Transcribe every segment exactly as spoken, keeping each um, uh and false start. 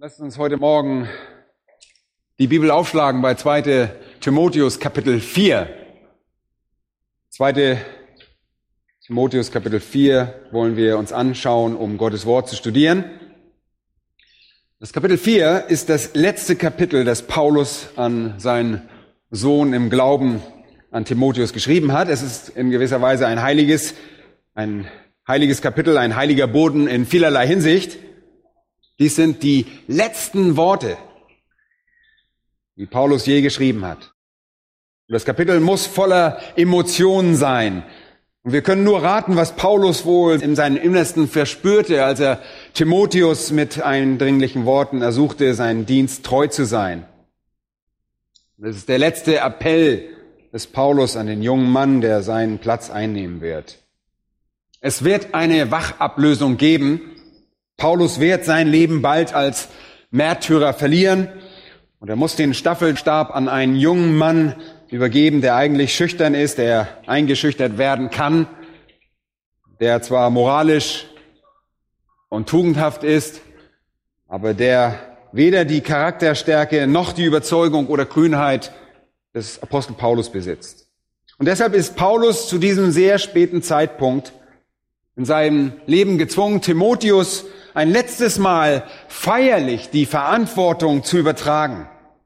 Lasst uns heute Morgen die Bibel aufschlagen bei zweiter Timotheus Kapitel vier. zweiter Timotheus Kapitel vier wollen wir uns anschauen, um Gottes Wort zu studieren. Das Kapitel vier ist das letzte Kapitel, das Paulus an seinen Sohn im Glauben, an Timotheus, geschrieben hat. Es ist in gewisser Weise ein heiliges, ein heiliges Kapitel, ein heiliger Boden in vielerlei Hinsicht. Dies sind die letzten Worte, die Paulus je geschrieben hat. Und das Kapitel muss voller Emotionen sein. Und wir können nur raten, was Paulus wohl in seinem Innersten verspürte, als er Timotheus mit eindringlichen Worten ersuchte, seinen Dienst treu zu sein. Das ist der letzte Appell des Paulus an den jungen Mann, der seinen Platz einnehmen wird. Es wird eine Wachablösung geben. Paulus wird sein Leben bald als Märtyrer verlieren und er muss den Staffelstab an einen jungen Mann übergeben, der eigentlich schüchtern ist, der eingeschüchtert werden kann, der zwar moralisch und tugendhaft ist, aber der weder die Charakterstärke noch die Überzeugung oder Kühnheit des Apostel Paulus besitzt. Und deshalb ist Paulus zu diesem sehr späten Zeitpunkt in seinem Leben gezwungen, Timotheus ein letztes Mal feierlich die Verantwortung zu übertragen.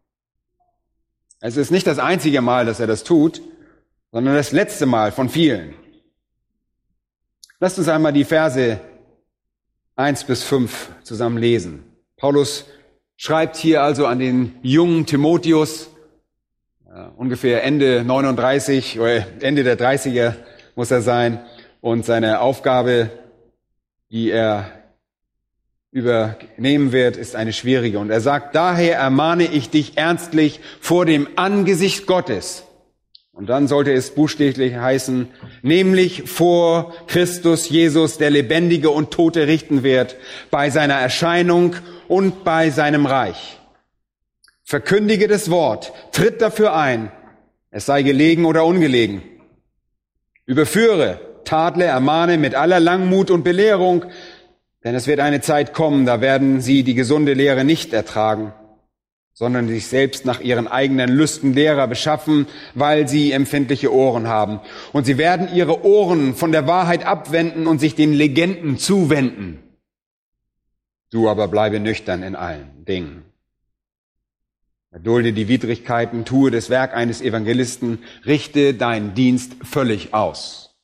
Es ist nicht das einzige Mal, dass er das tut, sondern das letzte Mal von vielen. Lasst uns einmal die Verse eins bis fünf zusammen lesen. Paulus schreibt hier also an den jungen Timotheus, äh, ungefähr Ende neununddreißig oder Ende der dreißiger muss er sein, und seine Aufgabe, die er übernehmen wird, ist eine schwierige. Und er sagt, daher ermahne ich dich ernstlich vor dem Angesicht Gottes. Und dann sollte es buchstäblich heißen, nämlich vor Christus Jesus, der Lebendige und Tote richten wird, bei seiner Erscheinung und bei seinem Reich. Verkündige das Wort, tritt dafür ein, es sei gelegen oder ungelegen. Überführe, tadle, ermahne mit aller Langmut und Belehrung, denn es wird eine Zeit kommen, da werden sie die gesunde Lehre nicht ertragen, sondern sich selbst nach ihren eigenen Lüsten Lehrer beschaffen, weil sie empfindliche Ohren haben. Und sie werden ihre Ohren von der Wahrheit abwenden und sich den Legenden zuwenden. Du aber bleibe nüchtern in allen Dingen. Erdulde die Widrigkeiten, tue das Werk eines Evangelisten, richte deinen Dienst völlig aus.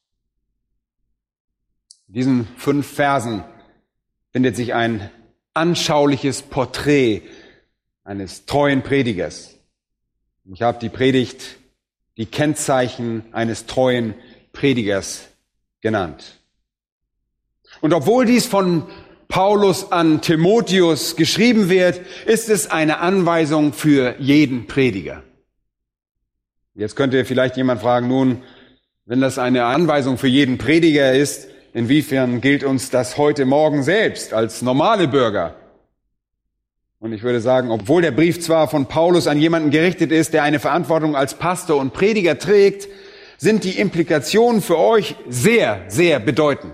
In diesen fünf Versen findet sich ein anschauliches Porträt eines treuen Predigers. Ich habe die Predigt die Kennzeichen eines treuen Predigers genannt. Und obwohl dies von Paulus an Timotheus geschrieben wird, ist es eine Anweisung für jeden Prediger. Jetzt könnte vielleicht jemand fragen, nun, wenn das eine Anweisung für jeden Prediger ist, inwiefern gilt uns das heute Morgen selbst als normale Bürger? Und ich würde sagen, obwohl der Brief zwar von Paulus an jemanden gerichtet ist, der eine Verantwortung als Pastor und Prediger trägt, sind die Implikationen für euch sehr, sehr bedeutend.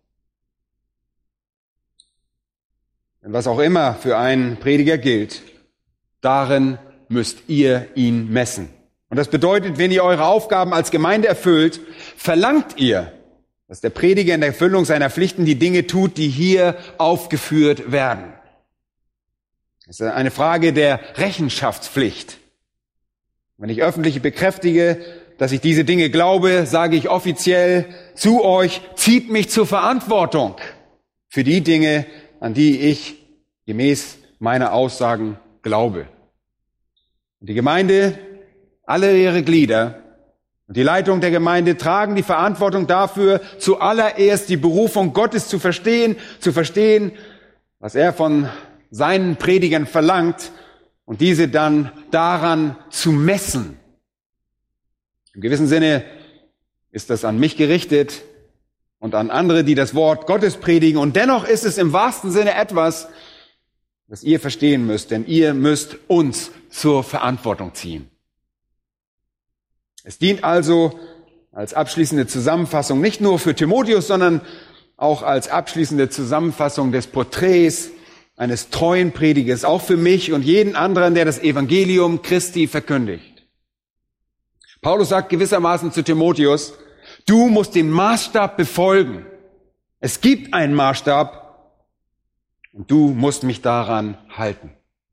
Denn was auch immer für einen Prediger gilt, darin müsst ihr ihn messen. Und das bedeutet, wenn ihr eure Aufgaben als Gemeinde erfüllt, verlangt ihr, dass der Prediger in der Erfüllung seiner Pflichten die Dinge tut, die hier aufgeführt werden. Es ist eine Frage der Rechenschaftspflicht. Wenn ich öffentlich bekräftige, dass ich diese Dinge glaube, sage ich offiziell zu euch, zieht mich zur Verantwortung für die Dinge, an die ich gemäß meiner Aussagen glaube. Und die Gemeinde, alle ihre Glieder, und die Leitung der Gemeinde tragen die Verantwortung dafür, zuallererst die Berufung Gottes zu verstehen, zu verstehen, was er von seinen Predigern verlangt und diese dann daran zu messen. Im gewissen Sinne ist das an mich gerichtet und an andere, die das Wort Gottes predigen. Und dennoch ist es im wahrsten Sinne etwas, das ihr verstehen müsst, denn ihr müsst uns zur Verantwortung ziehen. Es dient also als abschließende Zusammenfassung nicht nur für Timotheus, sondern auch als abschließende Zusammenfassung des Porträts eines treuen Predigers, auch für mich und jeden anderen, der das Evangelium Christi verkündigt. Paulus sagt gewissermaßen zu Timotheus, du musst den Maßstab befolgen. Es gibt einen Maßstab und du musst mich daran halten.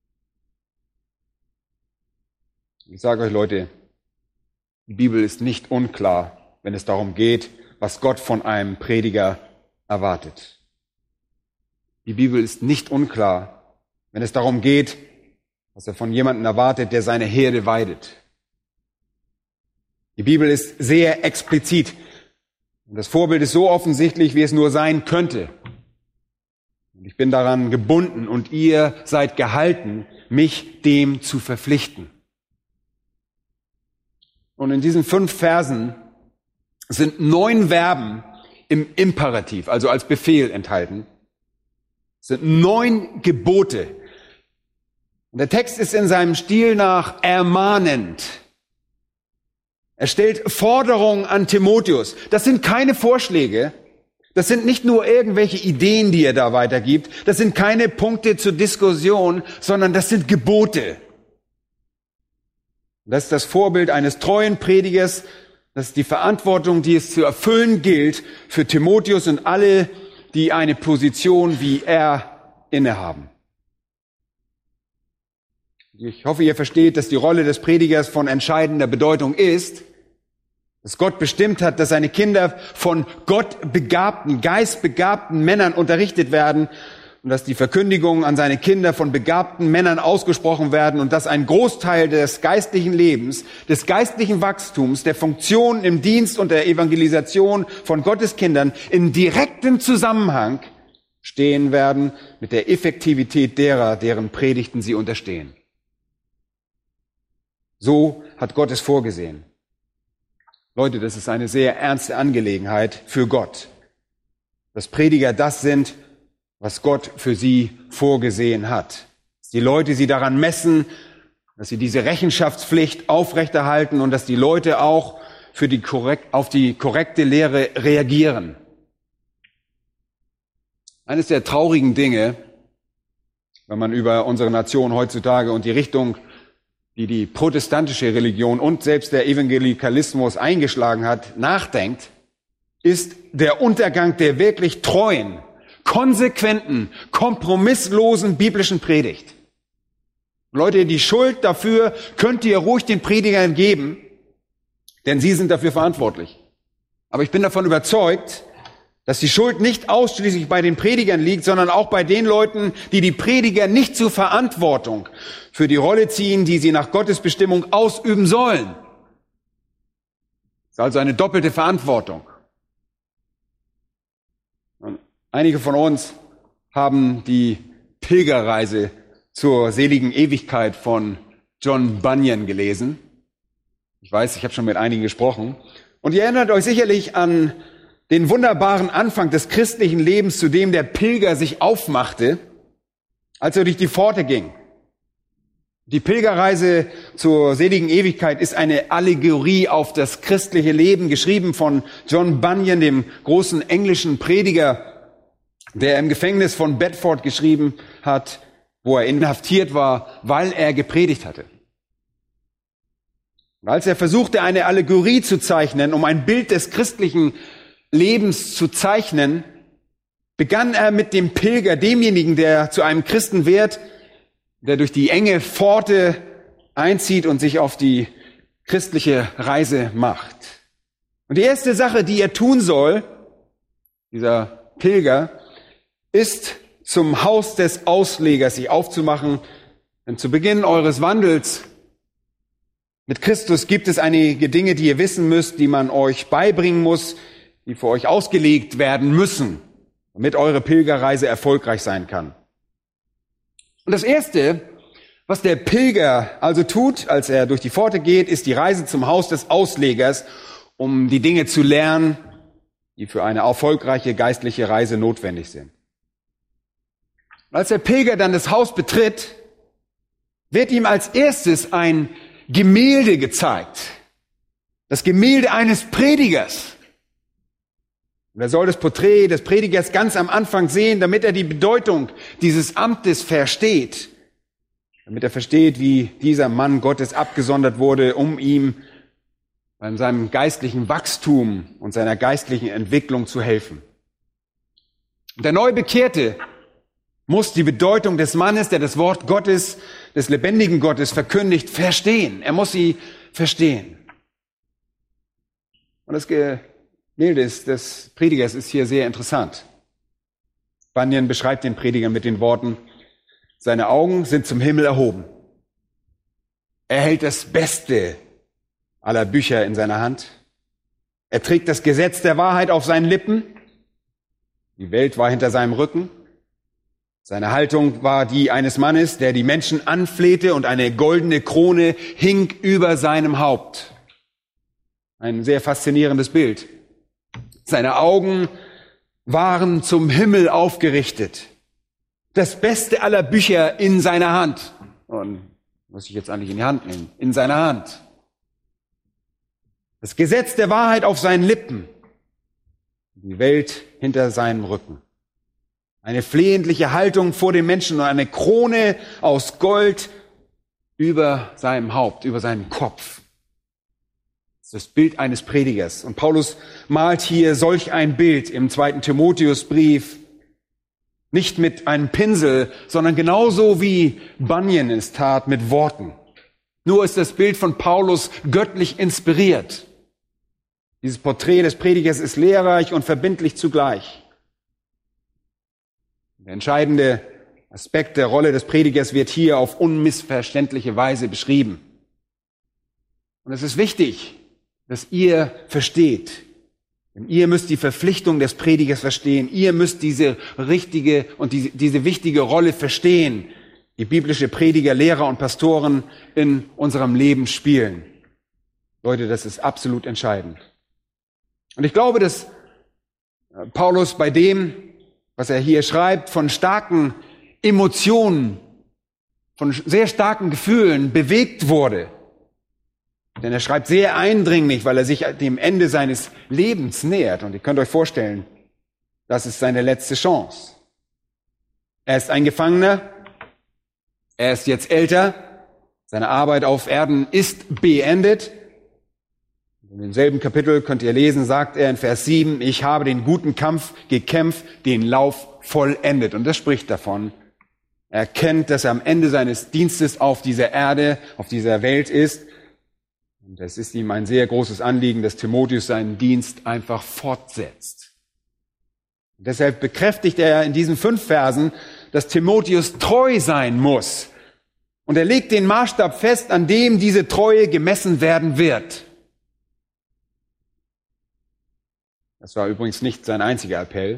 Ich sage euch, Leute, die Bibel ist nicht unklar, wenn es darum geht, was Gott von einem Prediger erwartet. Die Bibel ist nicht unklar, wenn es darum geht, was er von jemandem erwartet, der seine Herde weidet. Die Bibel ist sehr explizit. Und das Vorbild ist so offensichtlich, wie es nur sein könnte. Und ich bin daran gebunden und ihr seid gehalten, mich dem zu verpflichten. Und in diesen fünf Versen sind neun Verben im Imperativ, also als Befehl enthalten. Es sind neun Gebote. Und der Text ist in seinem Stil nach ermahnend. Er stellt Forderungen an Timotheus. Das sind keine Vorschläge. Das sind nicht nur irgendwelche Ideen, die er da weitergibt. Das sind keine Punkte zur Diskussion, sondern das sind Gebote. Das ist das Vorbild eines treuen Predigers. Das ist die Verantwortung, die es zu erfüllen gilt für Timotheus und alle, die eine Position wie er innehaben. Ich hoffe, ihr versteht, dass die Rolle des Predigers von entscheidender Bedeutung ist, dass Gott bestimmt hat, dass seine Kinder von Gott begabten, geistbegabten Männern unterrichtet werden und dass die Verkündigungen an seine Kinder von begabten Männern ausgesprochen werden und dass ein Großteil des geistlichen Lebens, des geistlichen Wachstums, der Funktion im Dienst und der Evangelisation von Gottes Kindern in direktem Zusammenhang stehen werden mit der Effektivität derer, deren Predigten sie unterstehen. So hat Gott es vorgesehen. Leute, das ist eine sehr ernste Angelegenheit für Gott, dass Prediger das sind, was Gott für sie vorgesehen hat. Dass die Leute sie daran messen, dass sie diese Rechenschaftspflicht aufrechterhalten und dass die Leute auch für die korrekt, auf die korrekte Lehre reagieren. Eines der traurigen Dinge, wenn man über unsere Nation heutzutage und die Richtung, die die protestantische Religion und selbst der Evangelikalismus eingeschlagen hat, nachdenkt, ist der Untergang der wirklich treuen, konsequenten, kompromisslosen biblischen Predigt. Leute, die Schuld dafür könnt ihr ruhig den Predigern geben, denn sie sind dafür verantwortlich. Aber ich bin davon überzeugt, dass die Schuld nicht ausschließlich bei den Predigern liegt, sondern auch bei den Leuten, die die Prediger nicht zur Verantwortung für die Rolle ziehen, die sie nach Gottes Bestimmung ausüben sollen. Das ist also eine doppelte Verantwortung. Und einige von uns haben die Pilgerreise zur seligen Ewigkeit von John Bunyan gelesen. Ich weiß, ich habe schon mit einigen gesprochen. Und ihr erinnert euch sicherlich an den wunderbaren Anfang des christlichen Lebens, zu dem der Pilger sich aufmachte, als er durch die Pforte ging. Die Pilgerreise zur seligen Ewigkeit ist eine Allegorie auf das christliche Leben, geschrieben von John Bunyan, dem großen englischen Prediger, der im Gefängnis von Bedford geschrieben hat, wo er inhaftiert war, weil er gepredigt hatte. Und als er versuchte, eine Allegorie zu zeichnen, um ein Bild des christlichen Lebens zu zeichnen, begann er mit dem Pilger, demjenigen, der zu einem Christen wird, der durch die enge Pforte einzieht und sich auf die christliche Reise macht. Und die erste Sache, die er tun soll, dieser Pilger, ist zum Haus des Auslegers sich aufzumachen. Denn zu Beginn eures Wandels mit Christus gibt es einige Dinge, die ihr wissen müsst, die man euch beibringen muss, die für euch ausgelegt werden müssen, damit eure Pilgerreise erfolgreich sein kann. Und das Erste, was der Pilger also tut, als er durch die Pforte geht, ist die Reise zum Haus des Auslegers, um die Dinge zu lernen, die für eine erfolgreiche geistliche Reise notwendig sind. Und als der Pilger dann das Haus betritt, wird ihm als erstes ein Gemälde gezeigt. Das Gemälde eines Predigers. Und er soll das Porträt des Predigers ganz am Anfang sehen, damit er die Bedeutung dieses Amtes versteht. Damit er versteht, wie dieser Mann Gottes abgesondert wurde, um ihm bei seinem geistlichen Wachstum und seiner geistlichen Entwicklung zu helfen. Und der Neubekehrte muss die Bedeutung des Mannes, der das Wort Gottes, des lebendigen Gottes verkündigt, verstehen. Er muss sie verstehen. Und das Gemälde des Predigers ist hier sehr interessant. Bunyan beschreibt den Prediger mit den Worten: Seine Augen sind zum Himmel erhoben. Er hält das Beste aller Bücher in seiner Hand. Er trägt das Gesetz der Wahrheit auf seinen Lippen. Die Welt war hinter seinem Rücken. Seine Haltung war die eines Mannes, der die Menschen anflehte, und eine goldene Krone hing über seinem Haupt. Ein sehr faszinierendes Bild. Seine Augen waren zum Himmel aufgerichtet. Das Beste aller Bücher in seiner Hand. Und muss ich jetzt eigentlich in die Hand nehmen? In seiner Hand. Das Gesetz der Wahrheit auf seinen Lippen. Die Welt hinter seinem Rücken. Eine flehentliche Haltung vor den Menschen und eine Krone aus Gold über seinem Haupt, über seinem Kopf. Das ist das Bild eines Predigers. Und Paulus malt hier solch ein Bild im zweiten Timotheusbrief. Nicht mit einem Pinsel, sondern genauso wie Bunyan es tat, mit Worten. Nur ist das Bild von Paulus göttlich inspiriert. Dieses Porträt des Predigers ist lehrreich und verbindlich zugleich. Der entscheidende Aspekt der Rolle des Predigers wird hier auf unmissverständliche Weise beschrieben. Und es ist wichtig, dass ihr versteht. Denn ihr müsst die Verpflichtung des Predigers verstehen. Ihr müsst diese richtige und diese, diese wichtige Rolle verstehen, die biblische Prediger, Lehrer und Pastoren in unserem Leben spielen. Leute, das ist absolut entscheidend. Und ich glaube, dass Paulus bei dem, was er hier schreibt, von starken Emotionen, von sehr starken Gefühlen bewegt wurde. Denn er schreibt sehr eindringlich, weil er sich dem Ende seines Lebens nähert. Und ihr könnt euch vorstellen, das ist seine letzte Chance. Er ist ein Gefangener, er ist jetzt älter, seine Arbeit auf Erden ist beendet. In demselben Kapitel könnt ihr lesen, sagt er in Vers sieben, ich habe den guten Kampf gekämpft, den Lauf vollendet. Und das spricht davon. Er erkennt, dass er am Ende seines Dienstes auf dieser Erde, auf dieser Welt ist. Und es ist ihm ein sehr großes Anliegen, dass Timotheus seinen Dienst einfach fortsetzt. Und deshalb bekräftigt er in diesen fünf Versen, dass Timotheus treu sein muss. Und er legt den Maßstab fest, an dem diese Treue gemessen werden wird. Das war übrigens nicht sein einziger Appell.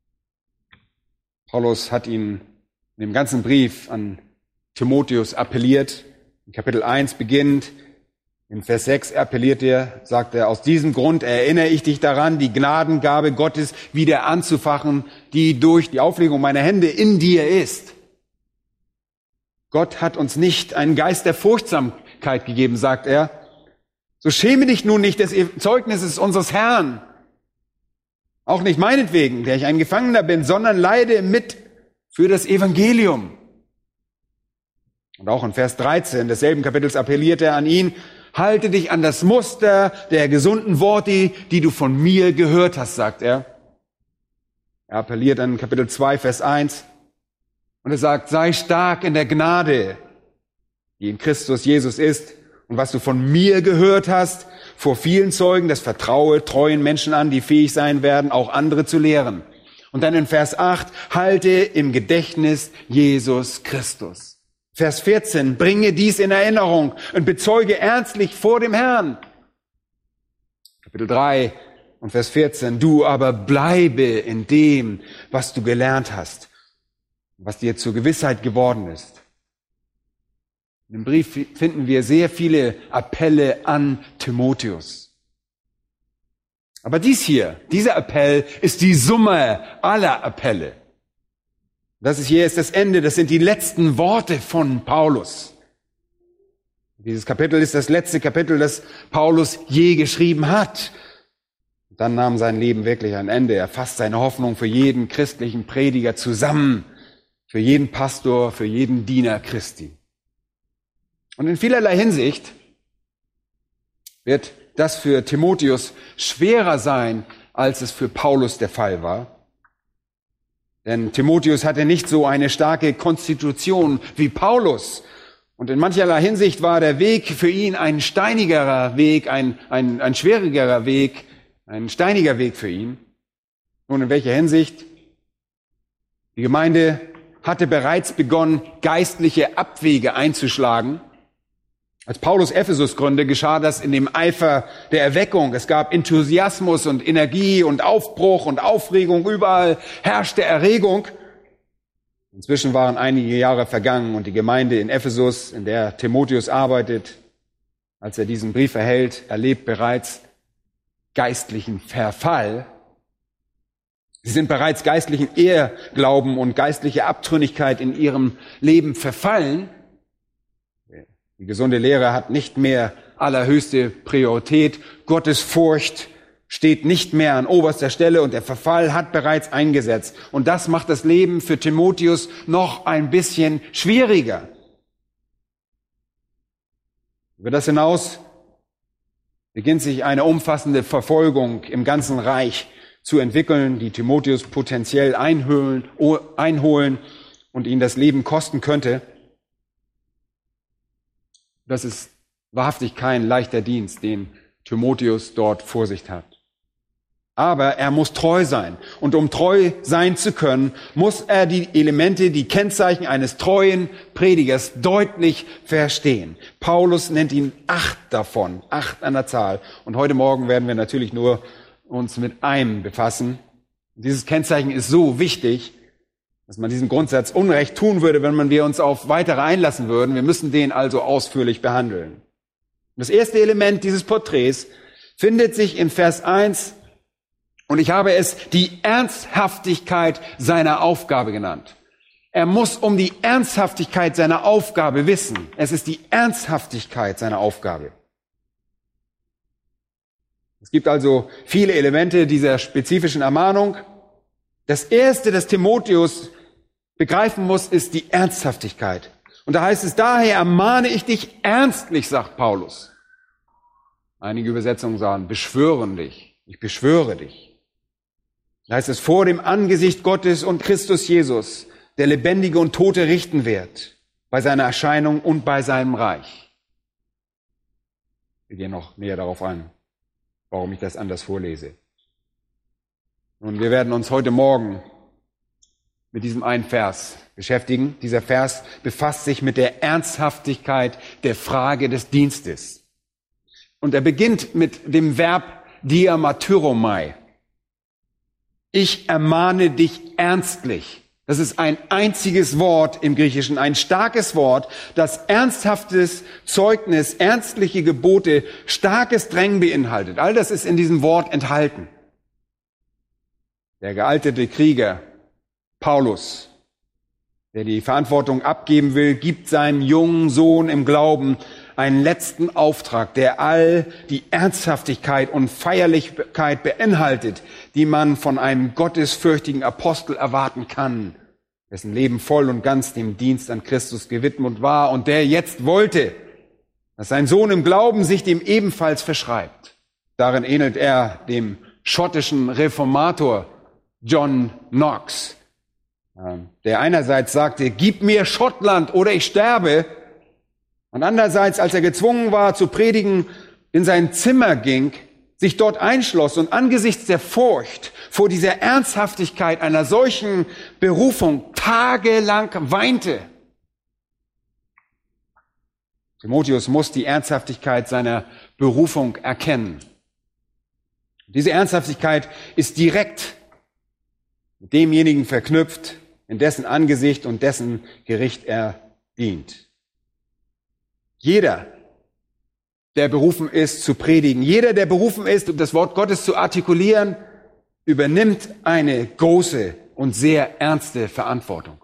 Paulus hat ihn in dem ganzen Brief an Timotheus appelliert. In Kapitel eins beginnt, in Vers sechs appelliert er, sagt er, aus diesem Grund erinnere ich dich daran, die Gnadengabe Gottes wieder anzufachen, die durch die Auflegung meiner Hände in dir ist. Gott hat uns nicht einen Geist der Furchtsamkeit gegeben, sagt er. So schäme dich nun nicht des Zeugnisses unseres Herrn. Auch nicht meinetwegen, der ich ein Gefangener bin, sondern leide mit für das Evangelium. Und auch in Vers dreizehn desselben Kapitels appelliert er an ihn, halte dich an das Muster der gesunden Worte, die du von mir gehört hast, sagt er. Er appelliert an Kapitel zwei, Vers eins. Und er sagt, sei stark in der Gnade, die in Christus Jesus ist. Und was du von mir gehört hast, vor vielen Zeugen, das vertraue treuen Menschen an, die fähig sein werden, auch andere zu lehren. Und dann in Vers acht, halte im Gedächtnis Jesus Christus. Vers vierzehn, bringe dies in Erinnerung und bezeuge ernstlich vor dem Herrn. Kapitel drei und Vers vierzehn, du aber bleibe in dem, was du gelernt hast, was dir zur Gewissheit geworden ist. Im Brief finden wir sehr viele Appelle an Timotheus. Aber dies hier, dieser Appell ist die Summe aller Appelle. Das ist hier ist das Ende, das sind die letzten Worte von Paulus. Dieses Kapitel ist das letzte Kapitel, das Paulus je geschrieben hat. Dann nahm sein Leben wirklich ein Ende. Er fasst seine Hoffnung für jeden christlichen Prediger zusammen, für jeden Pastor, für jeden Diener Christi. Und in vielerlei Hinsicht wird das für Timotheus schwerer sein, als es für Paulus der Fall war. Denn Timotheus hatte nicht so eine starke Konstitution wie Paulus. Und in mancherlei Hinsicht war der Weg für ihn ein steinigerer Weg, ein, ein, ein schwierigerer Weg, ein steiniger Weg für ihn. Nun, in welcher Hinsicht? Die Gemeinde hatte bereits begonnen, geistliche Abwege einzuschlagen. Als Paulus Ephesus gründete, geschah das in dem Eifer der Erweckung. Es gab Enthusiasmus und Energie und Aufbruch und Aufregung. Überall herrschte Erregung. Inzwischen waren einige Jahre vergangen und die Gemeinde in Ephesus, in der Timotheus arbeitet, als er diesen Brief erhält, erlebt bereits geistlichen Verfall. Sie sind bereits geistlichen Ehrglauben und geistliche Abtrünnigkeit in ihrem Leben verfallen. Die gesunde Lehre hat nicht mehr allerhöchste Priorität. Gottes Furcht steht nicht mehr an oberster Stelle und der Verfall hat bereits eingesetzt. Und das macht das Leben für Timotheus noch ein bisschen schwieriger. Über das hinaus beginnt sich eine umfassende Verfolgung im ganzen Reich zu entwickeln, die Timotheus potenziell einholen, einholen und ihn das Leben kosten könnte. Das ist wahrhaftig kein leichter Dienst, den Timotheus dort vor sich hat. Aber er muss treu sein. Und um treu sein zu können, muss er die Elemente, die Kennzeichen eines treuen Predigers deutlich verstehen. Paulus nennt ihn acht davon, acht an der Zahl. Und heute Morgen werden wir natürlich nur uns mit einem befassen. Dieses Kennzeichen ist so wichtig, dass man diesem Grundsatz Unrecht tun würde, wenn man wir uns auf weitere einlassen würden. Wir müssen den also ausführlich behandeln. Das erste Element dieses Porträts findet sich in Vers eins und ich habe es die Ernsthaftigkeit seiner Aufgabe genannt. Er muss um die Ernsthaftigkeit seiner Aufgabe wissen. Es ist die Ernsthaftigkeit seiner Aufgabe. Es gibt also viele Elemente dieser spezifischen Ermahnung. Das erste, das Timotheus begreifen muss, ist die Ernsthaftigkeit. Und da heißt es, daher ermahne ich dich ernstlich, sagt Paulus. Einige Übersetzungen sagen, beschwören dich. Ich beschwöre dich. Da heißt es, vor dem Angesicht Gottes und Christus Jesus, der Lebendige und Tote richten wird, bei seiner Erscheinung und bei seinem Reich. Wir gehen noch näher darauf ein, warum ich das anders vorlese. Und wir werden uns heute Morgen mit diesem einen Vers beschäftigen. Dieser Vers befasst sich mit der Ernsthaftigkeit der Frage des Dienstes. Und er beginnt mit dem Verb diamatyromai. Ich ermahne dich ernstlich. Das ist ein einziges Wort im Griechischen, ein starkes Wort, das ernsthaftes Zeugnis, ernstliche Gebote, starkes Drängen beinhaltet. All das ist in diesem Wort enthalten. Der gealtete Krieger Paulus, der die Verantwortung abgeben will, gibt seinem jungen Sohn im Glauben einen letzten Auftrag, der all die Ernsthaftigkeit und Feierlichkeit beinhaltet, die man von einem gottesfürchtigen Apostel erwarten kann, dessen Leben voll und ganz dem Dienst an Christus gewidmet war und der jetzt wollte, dass sein Sohn im Glauben sich dem ebenfalls verschreibt. Darin ähnelt er dem schottischen Reformator John Knox, der einerseits sagte, gib mir Schottland oder ich sterbe, und andererseits, als er gezwungen war zu predigen, in sein Zimmer ging, sich dort einschloss und angesichts der Furcht vor dieser Ernsthaftigkeit einer solchen Berufung tagelang weinte. Timotheus muss die Ernsthaftigkeit seiner Berufung erkennen. Diese Ernsthaftigkeit ist direkt mit demjenigen verknüpft, in dessen Angesicht und dessen Gericht er dient. Jeder, der berufen ist zu predigen, jeder, der berufen ist, um das Wort Gottes zu artikulieren, übernimmt eine große und sehr ernste Verantwortung.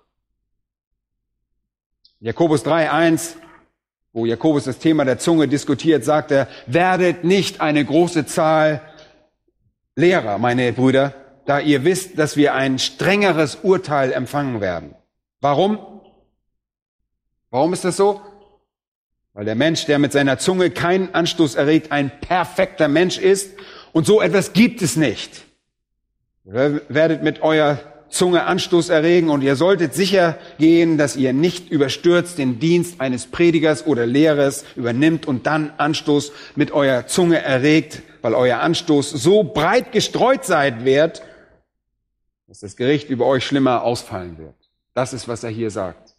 Jakobus drei eins, wo Jakobus das Thema der Zunge diskutiert, sagt er, werdet nicht eine große Zahl Lehrer, meine Brüder, da ihr wisst, dass wir ein strengeres Urteil empfangen werden. Warum? Warum ist das so? Weil der Mensch, der mit seiner Zunge keinen Anstoß erregt, ein perfekter Mensch ist und so etwas gibt es nicht. Ihr werdet mit eurer Zunge Anstoß erregen und ihr solltet sicher gehen, dass ihr nicht überstürzt den Dienst eines Predigers oder Lehrers übernimmt und dann Anstoß mit eurer Zunge erregt, weil euer Anstoß so breit gestreut sein wird, dass das Gericht über euch schlimmer ausfallen wird. Das ist, was er hier sagt.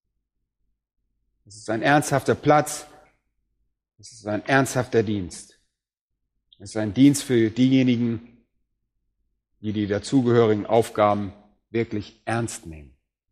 Es ist ein ernsthafter Platz. Es ist ein ernsthafter Dienst. Es ist ein Dienst für diejenigen, die die dazugehörigen Aufgaben wirklich ernst nehmen.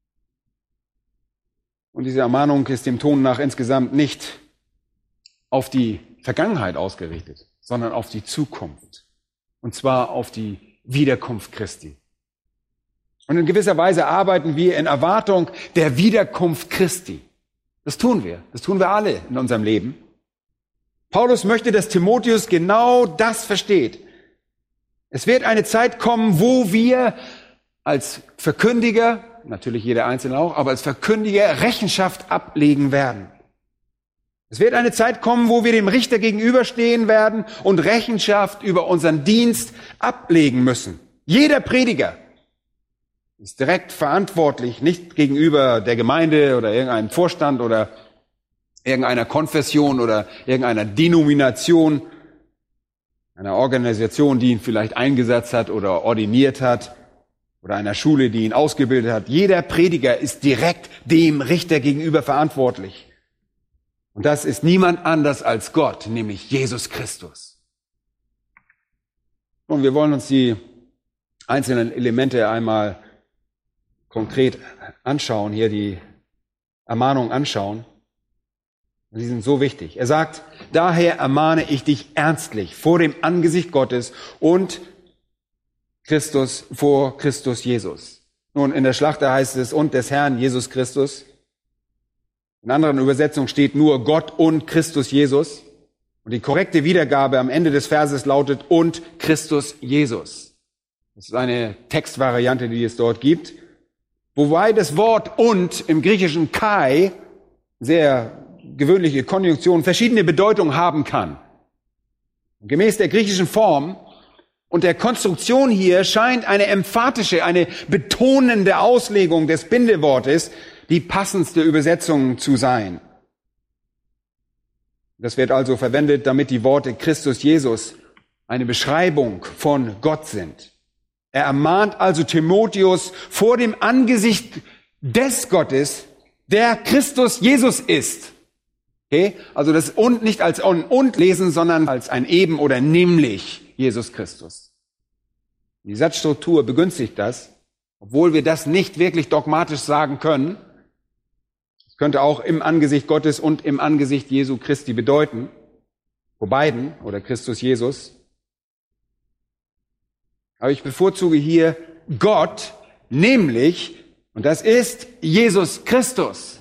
Und diese Ermahnung ist dem Ton nach insgesamt nicht auf die Vergangenheit ausgerichtet, sondern auf die Zukunft. Und zwar auf die Wiederkunft Christi. Und in gewisser Weise arbeiten wir in Erwartung der Wiederkunft Christi. Das tun wir. Das tun wir alle in unserem Leben. Paulus möchte, dass Timotheus genau das versteht. Es wird eine Zeit kommen, wo wir als Verkündiger, natürlich jeder Einzelne auch, aber als Verkündiger Rechenschaft ablegen werden. Es wird eine Zeit kommen, wo wir dem Richter gegenüberstehen werden und Rechenschaft über unseren Dienst ablegen müssen. Jeder Prediger ist direkt verantwortlich, nicht gegenüber der Gemeinde oder irgendeinem Vorstand oder irgendeiner Konfession oder irgendeiner Denomination, einer Organisation, die ihn vielleicht eingesetzt hat oder ordiniert hat oder einer Schule, die ihn ausgebildet hat. Jeder Prediger ist direkt dem Richter gegenüber verantwortlich. Und das ist niemand anders als Gott, nämlich Jesus Christus. Und wir wollen uns die einzelnen Elemente einmal konkret anschauen, hier die Ermahnung anschauen. Und die sind so wichtig. Er sagt, daher ermahne ich dich ernstlich vor dem Angesicht Gottes und Christus, vor Christus Jesus. Nun, in der Schlachter heißt es, und des Herrn Jesus Christus. In anderen Übersetzungen steht nur Gott und Christus Jesus. Und die korrekte Wiedergabe am Ende des Verses lautet, und Christus Jesus. Das ist eine Textvariante, die es dort gibt. Wobei das Wort und im griechischen Kai, sehr gewöhnliche Konjunktion, verschiedene Bedeutungen haben kann. Gemäß der griechischen Form und der Konstruktion hier scheint eine emphatische, eine betonende Auslegung des Bindewortes die passendste Übersetzung zu sein. Das wird also verwendet, damit die Worte Christus Jesus eine Beschreibung von Gott sind. Er ermahnt also Timotheus vor dem Angesicht des Gottes, der Christus Jesus ist. Okay? Also das und nicht als und, und lesen, sondern als ein eben oder nämlich Jesus Christus. Die Satzstruktur begünstigt das, obwohl wir das nicht wirklich dogmatisch sagen können. Es könnte auch im Angesicht Gottes und im Angesicht Jesu Christi bedeuten, vor beiden oder Christus Jesus. Aber ich bevorzuge hier Gott, nämlich, und das ist Jesus Christus.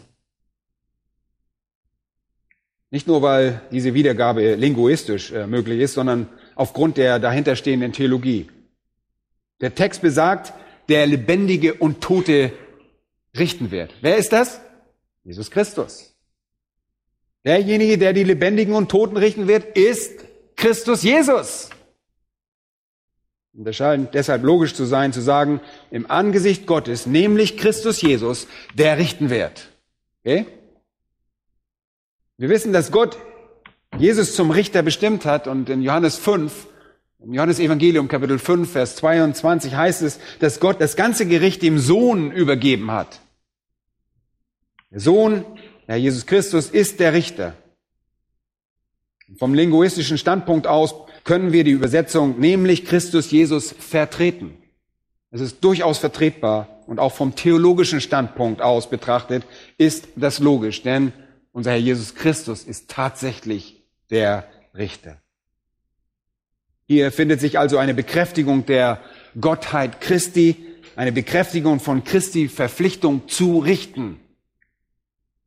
Nicht nur, weil diese Wiedergabe linguistisch äh, möglich ist, sondern aufgrund der dahinterstehenden Theologie. Der Text besagt, der Lebendige und Tote richten wird. Wer ist das? Jesus Christus. Derjenige, der die Lebendigen und Toten richten wird, ist Christus Jesus. Und es scheint deshalb logisch zu sein, zu sagen, im Angesicht Gottes, nämlich Christus Jesus, der richten wird. Okay? Wir wissen, dass Gott Jesus zum Richter bestimmt hat und in Johannes fünf, im Johannesevangelium Kapitel fünf, Vers zweiundzwanzig heißt es, dass Gott das ganze Gericht dem Sohn übergeben hat. Der Sohn, Herr Jesus Christus, ist der Richter. Und vom linguistischen Standpunkt aus können wir die Übersetzung, nämlich Christus Jesus, vertreten. Es ist durchaus vertretbar und auch vom theologischen Standpunkt aus betrachtet ist das logisch, denn unser Herr Jesus Christus ist tatsächlich der Richter. Hier findet sich also eine Bekräftigung der Gottheit Christi, eine Bekräftigung von Christi Verpflichtung zu richten.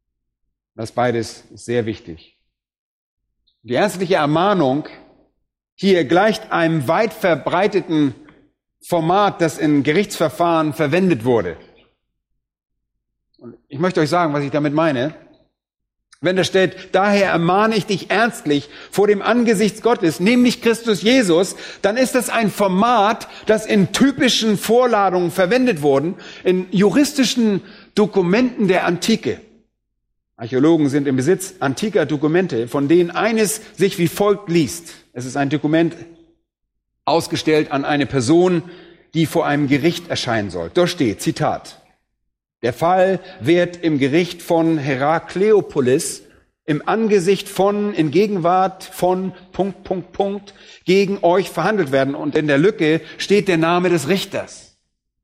Das beides ist sehr wichtig. Die ernstliche Ermahnung hier gleicht einem weit verbreiteten Format, das in Gerichtsverfahren verwendet wurde. Und ich möchte euch sagen, was ich damit meine. Wenn da steht, daher ermahne ich dich ernstlich vor dem Angesicht Gottes, nämlich Christus Jesus, dann ist das ein Format, das in typischen Vorladungen verwendet wurde, in juristischen Dokumenten der Antike. Archäologen sind im Besitz antiker Dokumente, von denen eines sich wie folgt liest. Es ist ein Dokument ausgestellt an eine Person, die vor einem Gericht erscheinen soll. Dort steht, Zitat, der Fall wird im Gericht von Herakleopolis im Angesicht von, in Gegenwart von, Punkt, Punkt, Punkt, gegen euch verhandelt werden. Und in der Lücke steht der Name des Richters.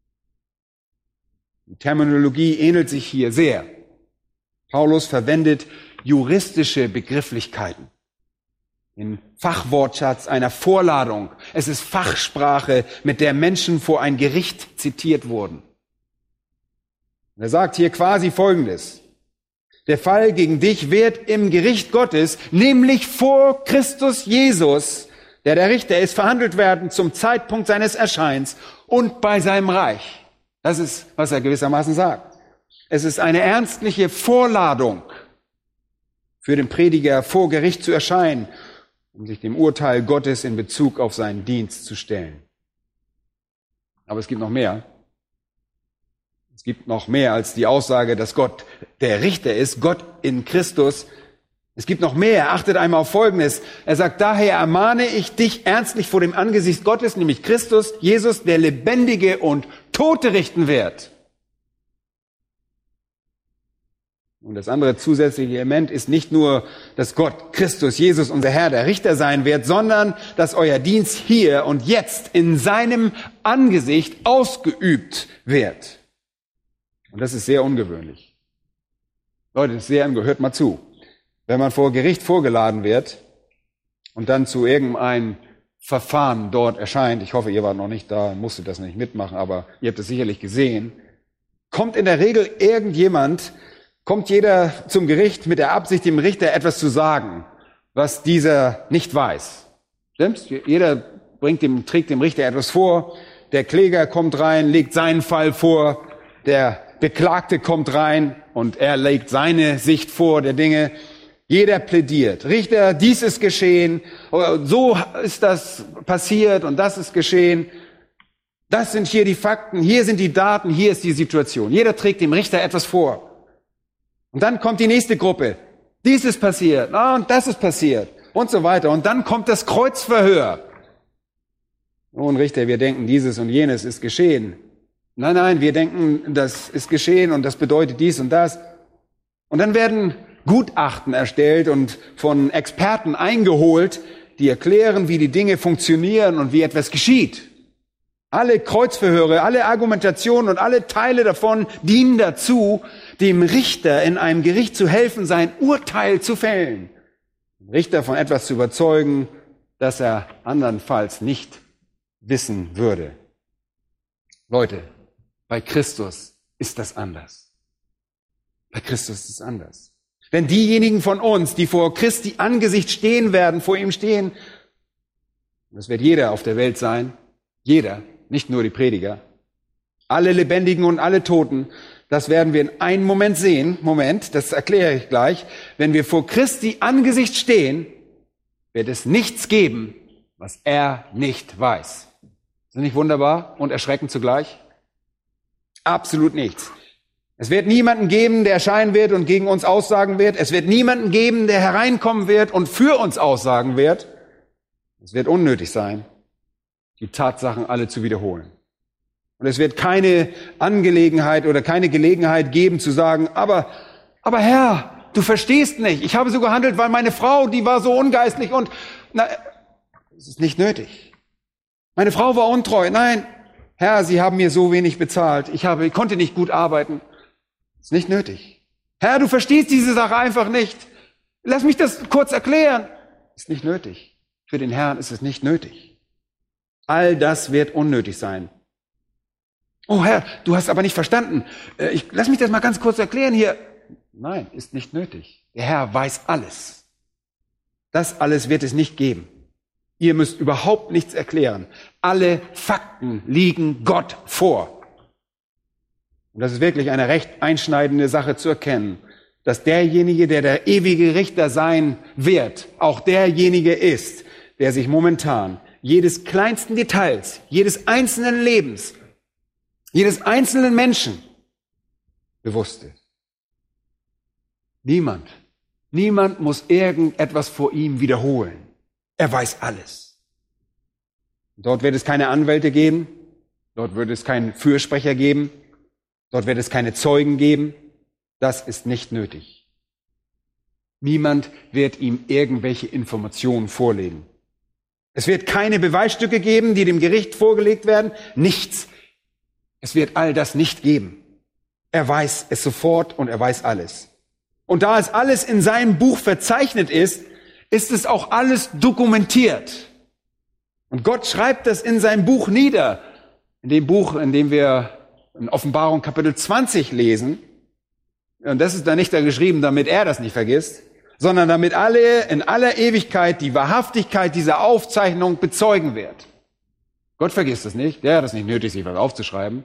Die Terminologie ähnelt sich hier sehr. Paulus verwendet juristische Begrifflichkeiten. Den Fachwortschatz einer Vorladung. Es ist Fachsprache, mit der Menschen vor ein Gericht zitiert wurden. Er sagt hier quasi Folgendes. Der Fall gegen dich wird im Gericht Gottes, nämlich vor Christus Jesus, der der Richter ist, verhandelt werden zum Zeitpunkt seines Erscheins und bei seinem Reich. Das ist, was er gewissermaßen sagt. Es ist eine ernstliche Vorladung für den Prediger, vor Gericht zu erscheinen, um sich dem Urteil Gottes in Bezug auf seinen Dienst zu stellen. Aber es gibt noch mehr. Es gibt noch mehr als die Aussage, dass Gott der Richter ist, Gott in Christus. Es gibt noch mehr. Achtet einmal auf Folgendes. Er sagt, daher ermahne ich dich ernstlich vor dem Angesicht Gottes, nämlich Christus, Jesus, der Lebendige und Tote richten wird. Und das andere zusätzliche Element ist nicht nur, dass Gott, Christus, Jesus, unser Herr, der Richter sein wird, sondern dass euer Dienst hier und jetzt in seinem Angesicht ausgeübt wird. Und das ist sehr ungewöhnlich. Leute, das ist sehr ungewöhnlich. Hört mal zu. Wenn man vor Gericht vorgeladen wird und dann zu irgendeinem Verfahren dort erscheint, ich hoffe, ihr wart noch nicht da, musstet das nicht mitmachen, aber ihr habt es sicherlich gesehen, kommt in der Regel irgendjemand, kommt jeder zum Gericht mit der Absicht, dem Richter etwas zu sagen, was dieser nicht weiß. Stimmt's? Jeder bringt dem, trägt dem Richter etwas vor, der Kläger kommt rein, legt seinen Fall vor, der Beklagte kommt rein und er legt seine Sicht vor der Dinge. Jeder plädiert. Richter, dies ist geschehen, so ist das passiert und das ist geschehen. Das sind hier die Fakten, hier sind die Daten, hier ist die Situation. Jeder trägt dem Richter etwas vor. Und dann kommt die nächste Gruppe. Dies ist passiert, ah, und das ist passiert und so weiter. Und dann kommt das Kreuzverhör. Nun, Richter, wir denken, dieses und jenes ist geschehen. Nein, nein, wir denken, das ist geschehen und das bedeutet dies und das. Und dann werden Gutachten erstellt und von Experten eingeholt, die erklären, wie die Dinge funktionieren und wie etwas geschieht. Alle Kreuzverhöre, alle Argumentationen und alle Teile davon dienen dazu, dem Richter in einem Gericht zu helfen, sein Urteil zu fällen. Den Richter von etwas zu überzeugen, das er andernfalls nicht wissen würde. Leute, bei Christus ist das anders. Bei Christus ist es anders. Wenn diejenigen von uns, die vor Christi Angesicht stehen werden, vor ihm stehen, das wird jeder auf der Welt sein, jeder, nicht nur die Prediger, alle Lebendigen und alle Toten, das werden wir in einem Moment sehen. Moment, das erkläre ich gleich. Wenn wir vor Christi Angesicht stehen, wird es nichts geben, was er nicht weiß. Ist das nicht wunderbar und erschreckend zugleich? Absolut nichts. Es wird niemanden geben, der erscheinen wird und gegen uns aussagen wird. Es wird niemanden geben, der hereinkommen wird und für uns aussagen wird. Es wird unnötig sein, die Tatsachen alle zu wiederholen. Und es wird keine Angelegenheit oder keine Gelegenheit geben zu sagen, aber, aber Herr, du verstehst nicht. Ich habe so gehandelt, weil meine Frau, die war so ungeistlich und, na, es ist nicht nötig. Meine Frau war untreu. Nein, Herr, Sie haben mir so wenig bezahlt. Ich habe, ich konnte nicht gut arbeiten. Ist nicht nötig. Herr, du verstehst diese Sache einfach nicht. Lass mich das kurz erklären. Ist nicht nötig. Für den Herrn ist es nicht nötig. All das wird unnötig sein. Oh Herr, du hast aber nicht verstanden. Ich, lass mich das mal ganz kurz erklären hier. Nein, ist nicht nötig. Der Herr weiß alles. Das alles wird es nicht geben. Ihr müsst überhaupt nichts erklären. Alle Fakten liegen Gott vor. Und das ist wirklich eine recht einschneidende Sache zu erkennen, dass derjenige, der der ewige Richter sein wird, auch derjenige ist, der sich momentan jedes kleinsten Details, jedes einzelnen Lebens, jedes einzelnen Menschen bewusst ist. Niemand, niemand muss irgendetwas vor ihm wiederholen. Er weiß alles. Dort wird es keine Anwälte geben, dort wird es keinen Fürsprecher geben, dort wird es keine Zeugen geben. Das ist nicht nötig. Niemand wird ihm irgendwelche Informationen vorlegen. Es wird keine Beweisstücke geben, die dem Gericht vorgelegt werden. Nichts. Es wird all das nicht geben. Er weiß es sofort und er weiß alles. Und da es alles in seinem Buch verzeichnet ist, ist es auch alles dokumentiert. Und Gott schreibt das in seinem Buch nieder. In dem Buch, in dem wir in Offenbarung Kapitel zwanzig lesen. Und das ist da nicht da geschrieben, damit er das nicht vergisst, sondern damit alle in aller Ewigkeit die Wahrhaftigkeit dieser Aufzeichnung bezeugen wird. Gott vergisst das nicht. Der hat das nicht nötig, sich was aufzuschreiben.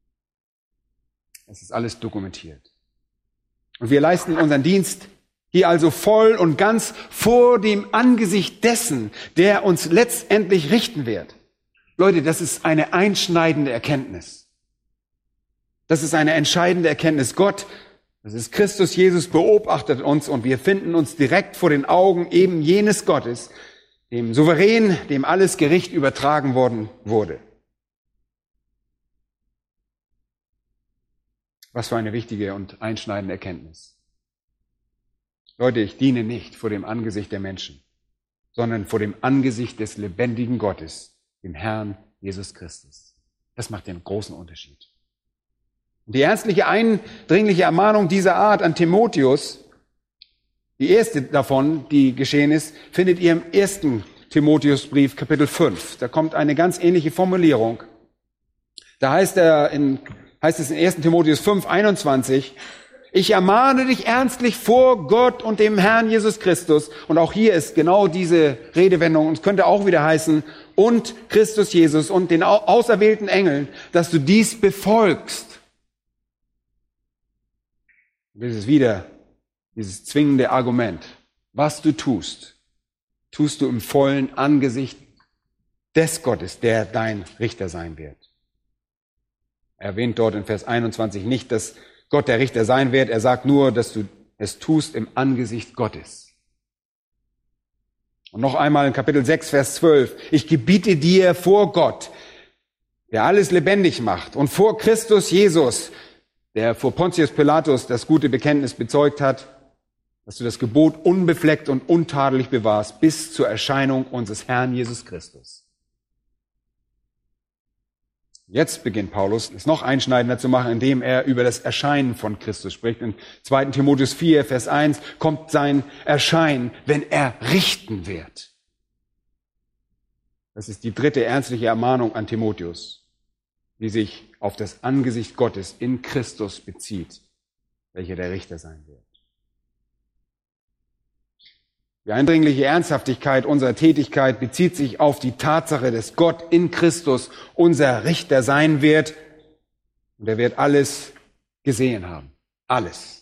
Es ist alles dokumentiert. Und wir leisten unseren Dienst hier also voll und ganz vor dem Angesicht dessen, der uns letztendlich richten wird. Leute, das ist eine einschneidende Erkenntnis. Das ist eine entscheidende Erkenntnis. Gott, das ist Christus Jesus, beobachtet uns und wir finden uns direkt vor den Augen eben jenes Gottes, dem Souverän, dem alles Gericht übertragen worden wurde. Was für eine wichtige und einschneidende Erkenntnis. Leute, ich diene nicht vor dem Angesicht der Menschen, sondern vor dem Angesicht des lebendigen Gottes, dem Herrn Jesus Christus. Das macht den großen Unterschied. Die ernstliche, eindringliche Ermahnung dieser Art an Timotheus, die erste davon, die geschehen ist, findet ihr im ersten Timotheusbrief, Kapitel fünf. Da kommt eine ganz ähnliche Formulierung. Da heißt, er in, heißt es in ersten Timotheus fünf, einundzwanzig, ich ermahne dich ernstlich vor Gott und dem Herrn Jesus Christus. Und auch hier ist genau diese Redewendung. Und es könnte auch wieder heißen, und Christus Jesus und den auserwählten Engeln, dass du dies befolgst. Das ist wieder dieses zwingende Argument. Was du tust, tust du im vollen Angesicht des Gottes, der dein Richter sein wird. Er erwähnt dort in Vers einundzwanzig nicht, dass Gott der Richter sein wird. Er sagt nur, dass du es tust im Angesicht Gottes. Und noch einmal in Kapitel sechs, Vers zwölf. Ich gebiete dir vor Gott, der alles lebendig macht, und vor Christus Jesus, der vor Pontius Pilatus das gute Bekenntnis bezeugt hat, dass du das Gebot unbefleckt und untadelig bewahrst bis zur Erscheinung unseres Herrn Jesus Christus. Jetzt beginnt Paulus, es noch einschneidender zu machen, indem er über das Erscheinen von Christus spricht. In zweiten Timotheus vier, Vers eins kommt sein Erscheinen, wenn er richten wird. Das ist die dritte ernstliche Ermahnung an Timotheus, die sich auf das Angesicht Gottes in Christus bezieht, welcher der Richter sein wird. Die eindringliche Ernsthaftigkeit unserer Tätigkeit bezieht sich auf die Tatsache, dass Gott in Christus unser Richter sein wird. Und er wird alles gesehen haben. Alles.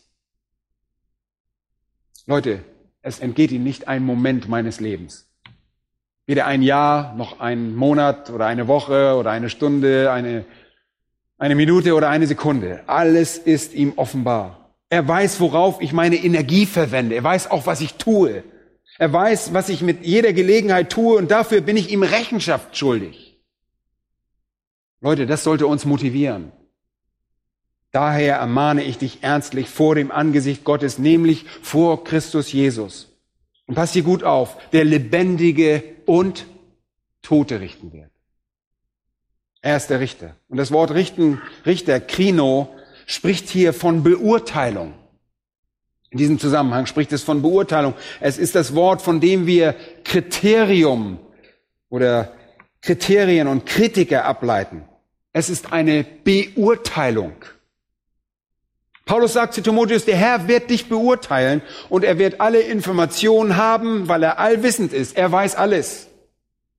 Leute, es entgeht ihm nicht ein Moment meines Lebens. Weder ein Jahr, noch ein Monat oder eine Woche oder eine Stunde, eine, eine Minute oder eine Sekunde. Alles ist ihm offenbar. Er weiß, worauf ich meine Energie verwende. Er weiß auch, was ich tue. Er weiß, was ich mit jeder Gelegenheit tue, und dafür bin ich ihm Rechenschaft schuldig. Leute, das sollte uns motivieren. Daher ermahne ich dich ernstlich vor dem Angesicht Gottes, nämlich vor Christus Jesus. Und pass hier gut auf, der Lebendige und Tote richten wird. Er ist der Richter. Und das Wort richten, Richter, Krino, spricht hier von Beurteilung. In diesem Zusammenhang spricht es von Beurteilung. Es ist das Wort, von dem wir Kriterium oder Kriterien und Kritiker ableiten. Es ist eine Beurteilung. Paulus sagt zu Timotheus, der Herr wird dich beurteilen und er wird alle Informationen haben, weil er allwissend ist. Er weiß alles.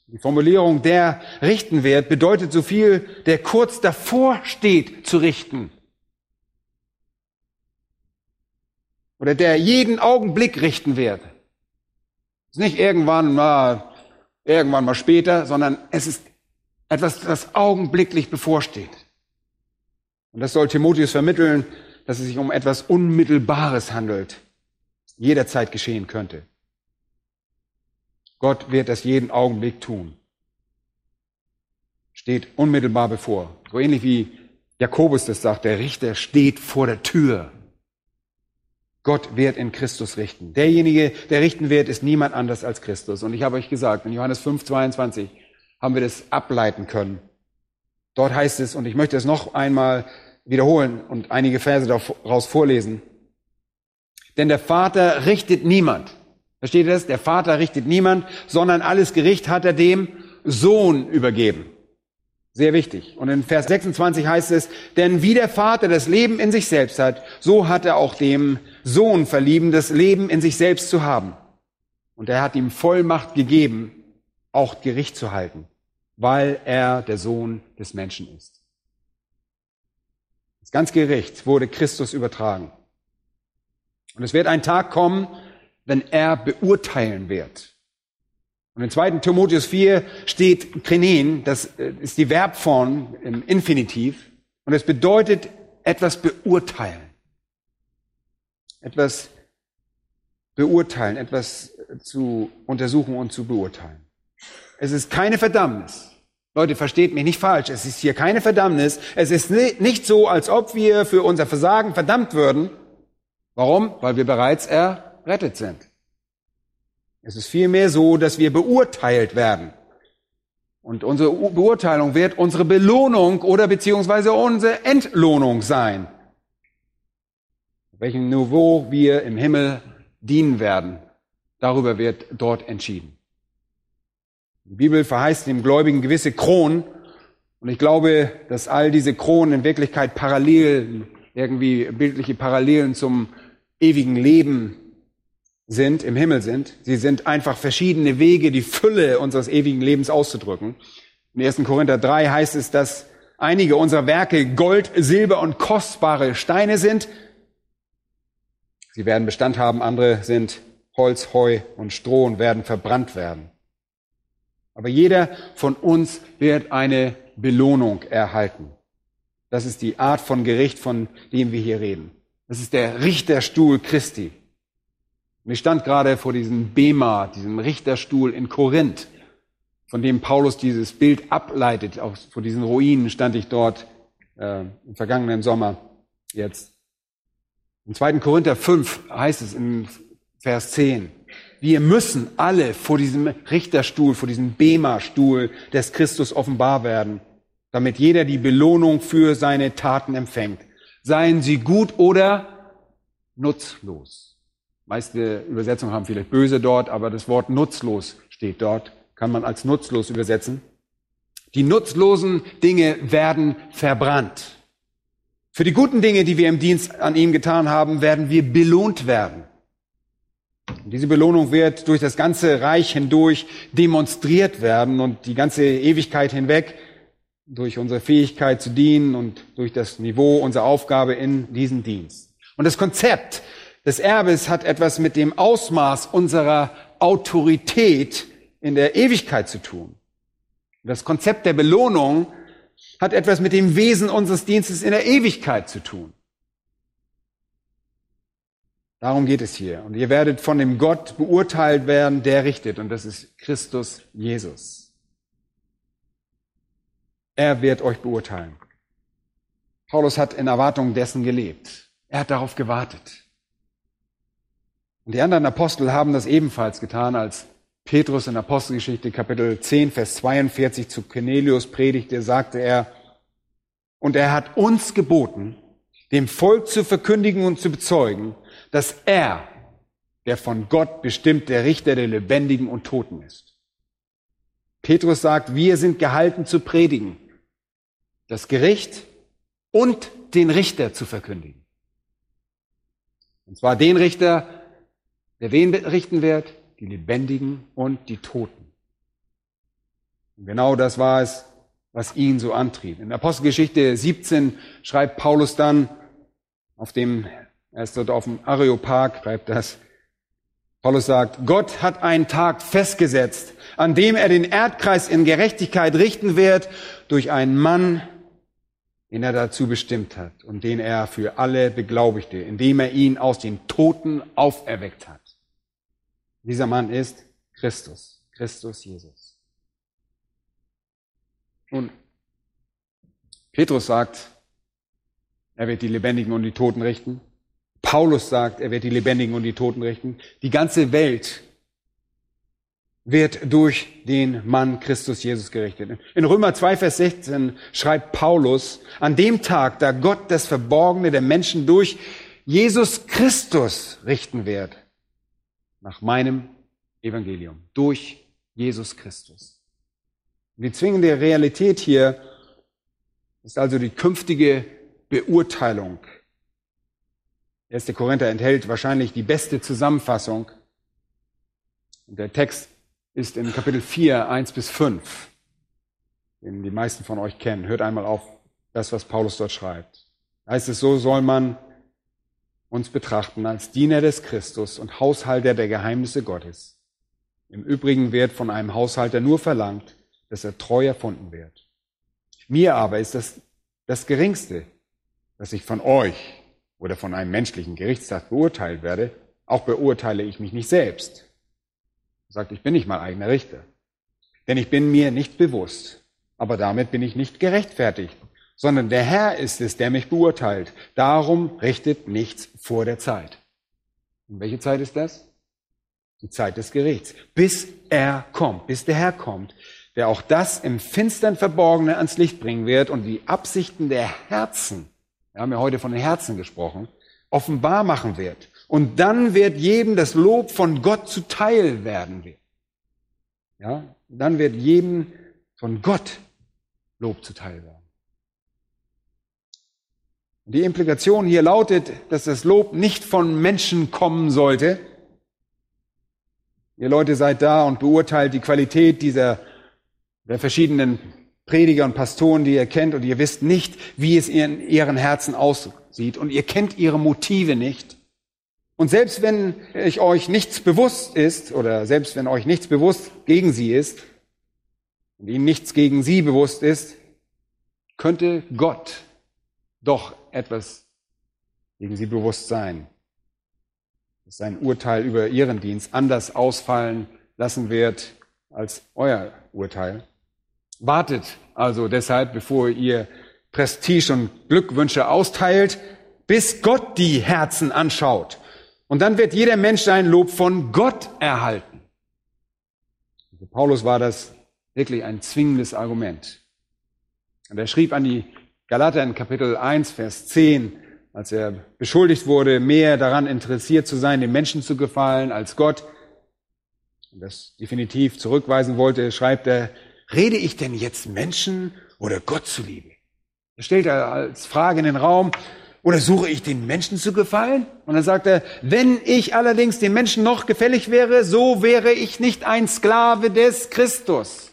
Die Formulierung, der richten wird, bedeutet so viel, der kurz davor steht zu richten. Oder der jeden Augenblick richten wird. Es ist nicht irgendwann mal, irgendwann mal später, sondern es ist etwas, das augenblicklich bevorsteht. Und das soll Timotheus vermitteln, dass es sich um etwas Unmittelbares handelt, das jederzeit geschehen könnte. Gott wird das jeden Augenblick tun. Steht unmittelbar bevor. So ähnlich wie Jakobus das sagt, der Richter steht vor der Tür. Gott wird in Christus richten. Derjenige, der richten wird, ist niemand anders als Christus. Und ich habe euch gesagt, in Johannes fünf, zweiundzwanzig haben wir das ableiten können. Dort heißt es, und ich möchte es noch einmal wiederholen und einige Verse daraus vorlesen. Denn der Vater richtet niemand. Versteht ihr das? Der Vater richtet niemand, sondern alles Gericht hat er dem Sohn übergeben. Sehr wichtig. Und in Vers sechsundzwanzig heißt es, denn wie der Vater das Leben in sich selbst hat, so hat er auch dem Sohn verliehen, das Leben in sich selbst zu haben. Und er hat ihm Vollmacht gegeben, auch Gericht zu halten, weil er der Sohn des Menschen ist. Das ganze Gericht wurde Christus übertragen. Und es wird ein Tag kommen, wenn er beurteilen wird. Und in zweiten Timotheus vier steht krenen, das ist die Verbform im Infinitiv, und es bedeutet etwas beurteilen. Etwas beurteilen, etwas zu untersuchen und zu beurteilen. Es ist keine Verdammnis. Leute, versteht mich nicht falsch, es ist hier keine Verdammnis. Es ist nicht so, als ob wir für unser Versagen verdammt würden. Warum? Weil wir bereits errettet sind. Es ist vielmehr so, dass wir beurteilt werden. Und unsere Beurteilung wird unsere Belohnung oder beziehungsweise unsere Entlohnung sein. Auf welchem Niveau wir im Himmel dienen werden, darüber wird dort entschieden. Die Bibel verheißt dem Gläubigen gewisse Kronen. Und ich glaube, dass all diese Kronen in Wirklichkeit parallel, irgendwie bildliche Parallelen zum ewigen Leben sind, im Himmel sind. Sie sind einfach verschiedene Wege, die Fülle unseres ewigen Lebens auszudrücken. In ersten Korinther drei heißt es, dass einige unserer Werke Gold, Silber und kostbare Steine sind. Sie werden Bestand haben, andere sind Holz, Heu und Stroh und werden verbrannt werden. Aber jeder von uns wird eine Belohnung erhalten. Das ist die Art von Gericht, von dem wir hier reden. Das ist der Richterstuhl Christi. Und ich stand gerade vor diesem Bema, diesem Richterstuhl in Korinth, von dem Paulus dieses Bild ableitet. Auch vor diesen Ruinen stand ich dort äh, im vergangenen Sommer jetzt. Im zweiten Korinther fünf heißt es in Vers zehn, wir müssen alle vor diesem Richterstuhl, vor diesem Bema-Stuhl des Christus offenbar werden, damit jeder die Belohnung für seine Taten empfängt. Seien sie gut oder nutzlos. Meiste Übersetzungen haben vielleicht böse dort, aber das Wort nutzlos steht dort, kann man als nutzlos übersetzen. Die nutzlosen Dinge werden verbrannt. Für die guten Dinge, die wir im Dienst an ihm getan haben, werden wir belohnt werden. Und diese Belohnung wird durch das ganze Reich hindurch demonstriert werden und die ganze Ewigkeit hinweg durch unsere Fähigkeit zu dienen und durch das Niveau unserer Aufgabe in diesem Dienst. Und das Konzept des Erbes hat etwas mit dem Ausmaß unserer Autorität in der Ewigkeit zu tun. Das Konzept der Belohnung hat etwas mit dem Wesen unseres Dienstes in der Ewigkeit zu tun. Darum geht es hier. Und ihr werdet von dem Gott beurteilt werden, der richtet. Und das ist Christus Jesus. Er wird euch beurteilen. Paulus hat in Erwartung dessen gelebt. Er hat darauf gewartet. Und die anderen Apostel haben das ebenfalls getan, als Petrus in Apostelgeschichte Kapitel zehn, Vers zweiundvierzig zu Cornelius predigte, sagte er, und er hat uns geboten, dem Volk zu verkündigen und zu bezeugen, dass er, der von Gott bestimmte Richter der Lebendigen und Toten ist. Petrus sagt, wir sind gehalten zu predigen, das Gericht und den Richter zu verkündigen. Und zwar den Richter, der wen richten wird? Die Lebendigen und die Toten. Und genau das war es, was ihn so antrieb. In Apostelgeschichte siebzehn schreibt Paulus dann, auf dem, er ist dort auf dem Areopag, schreibt das, Paulus sagt, Gott hat einen Tag festgesetzt, an dem er den Erdkreis in Gerechtigkeit richten wird, durch einen Mann, den er dazu bestimmt hat und den er für alle beglaubigte, indem er ihn aus den Toten auferweckt hat. Dieser Mann ist Christus, Christus Jesus. Und Petrus sagt, er wird die Lebendigen und die Toten richten. Paulus sagt, er wird die Lebendigen und die Toten richten. Die ganze Welt wird durch den Mann Christus Jesus gerichtet. In Römer zwei, Vers sechzehn schreibt Paulus, an dem Tag, da Gott das Verborgene der Menschen durch Jesus Christus richten wird, nach meinem Evangelium, durch Jesus Christus. Und die zwingende Realität hier ist also die künftige Beurteilung. erster Korinther enthält wahrscheinlich die beste Zusammenfassung. Und der Text ist in Kapitel vier, eins bis fünf, den die meisten von euch kennen. Hört einmal auf das, was Paulus dort schreibt. Da heißt es, so soll man uns betrachten als Diener des Christus und Haushalter der Geheimnisse Gottes. Im Übrigen wird von einem Haushalter nur verlangt, dass er treu erfunden wird. Mir aber ist das das Geringste, dass ich von euch oder von einem menschlichen Gerichtstag beurteilt werde. Auch beurteile ich mich nicht selbst. Er sagt, ich bin nicht mein eigener Richter. Denn ich bin mir nicht bewusst, aber damit bin ich nicht gerechtfertigt, sondern der Herr ist es, der mich beurteilt. Darum richtet nichts vor der Zeit. Und welche Zeit ist das? Die Zeit des Gerichts. Bis er kommt, bis der Herr kommt, der auch das im Finstern Verborgene ans Licht bringen wird und die Absichten der Herzen, wir haben ja heute von den Herzen gesprochen, offenbar machen wird. Und dann wird jedem das Lob von Gott zuteil werden. Ja, dann wird jedem von Gott Lob zuteil werden. Die Implikation hier lautet, dass das Lob nicht von Menschen kommen sollte. Ihr Leute seid da und beurteilt die Qualität dieser der verschiedenen Prediger und Pastoren, die ihr kennt, und ihr wisst nicht, wie es in ihren Herzen aussieht, und ihr kennt ihre Motive nicht. Und selbst wenn ich euch nichts bewusst ist, oder selbst wenn euch nichts bewusst gegen sie ist, und ihnen nichts gegen sie bewusst ist, könnte Gott doch etwas gegen sie bewusst sein, dass sein Urteil über ihren Dienst anders ausfallen lassen wird als euer Urteil. Wartet also deshalb, bevor ihr Prestige und Glückwünsche austeilt, bis Gott die Herzen anschaut. Und dann wird jeder Mensch sein Lob von Gott erhalten. Für Paulus war das wirklich ein zwingendes Argument. Und er schrieb an die Galater in Kapitel eins, Vers zehn, als er beschuldigt wurde, mehr daran interessiert zu sein, den Menschen zu gefallen als Gott, und das definitiv zurückweisen wollte, schreibt er, rede ich denn jetzt Menschen oder Gott zuliebe? Er stellt er als Frage in den Raum, oder suche ich den Menschen zu gefallen? Und dann sagt er, wenn ich allerdings den Menschen noch gefällig wäre, so wäre ich nicht ein Sklave des Christus.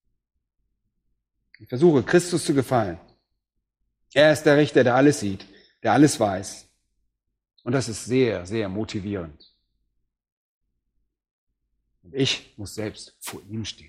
Ich versuche, Christus zu gefallen. Er ist der Richter, der alles sieht, der alles weiß. Und das ist sehr, sehr motivierend. Und ich muss selbst vor ihm stehen.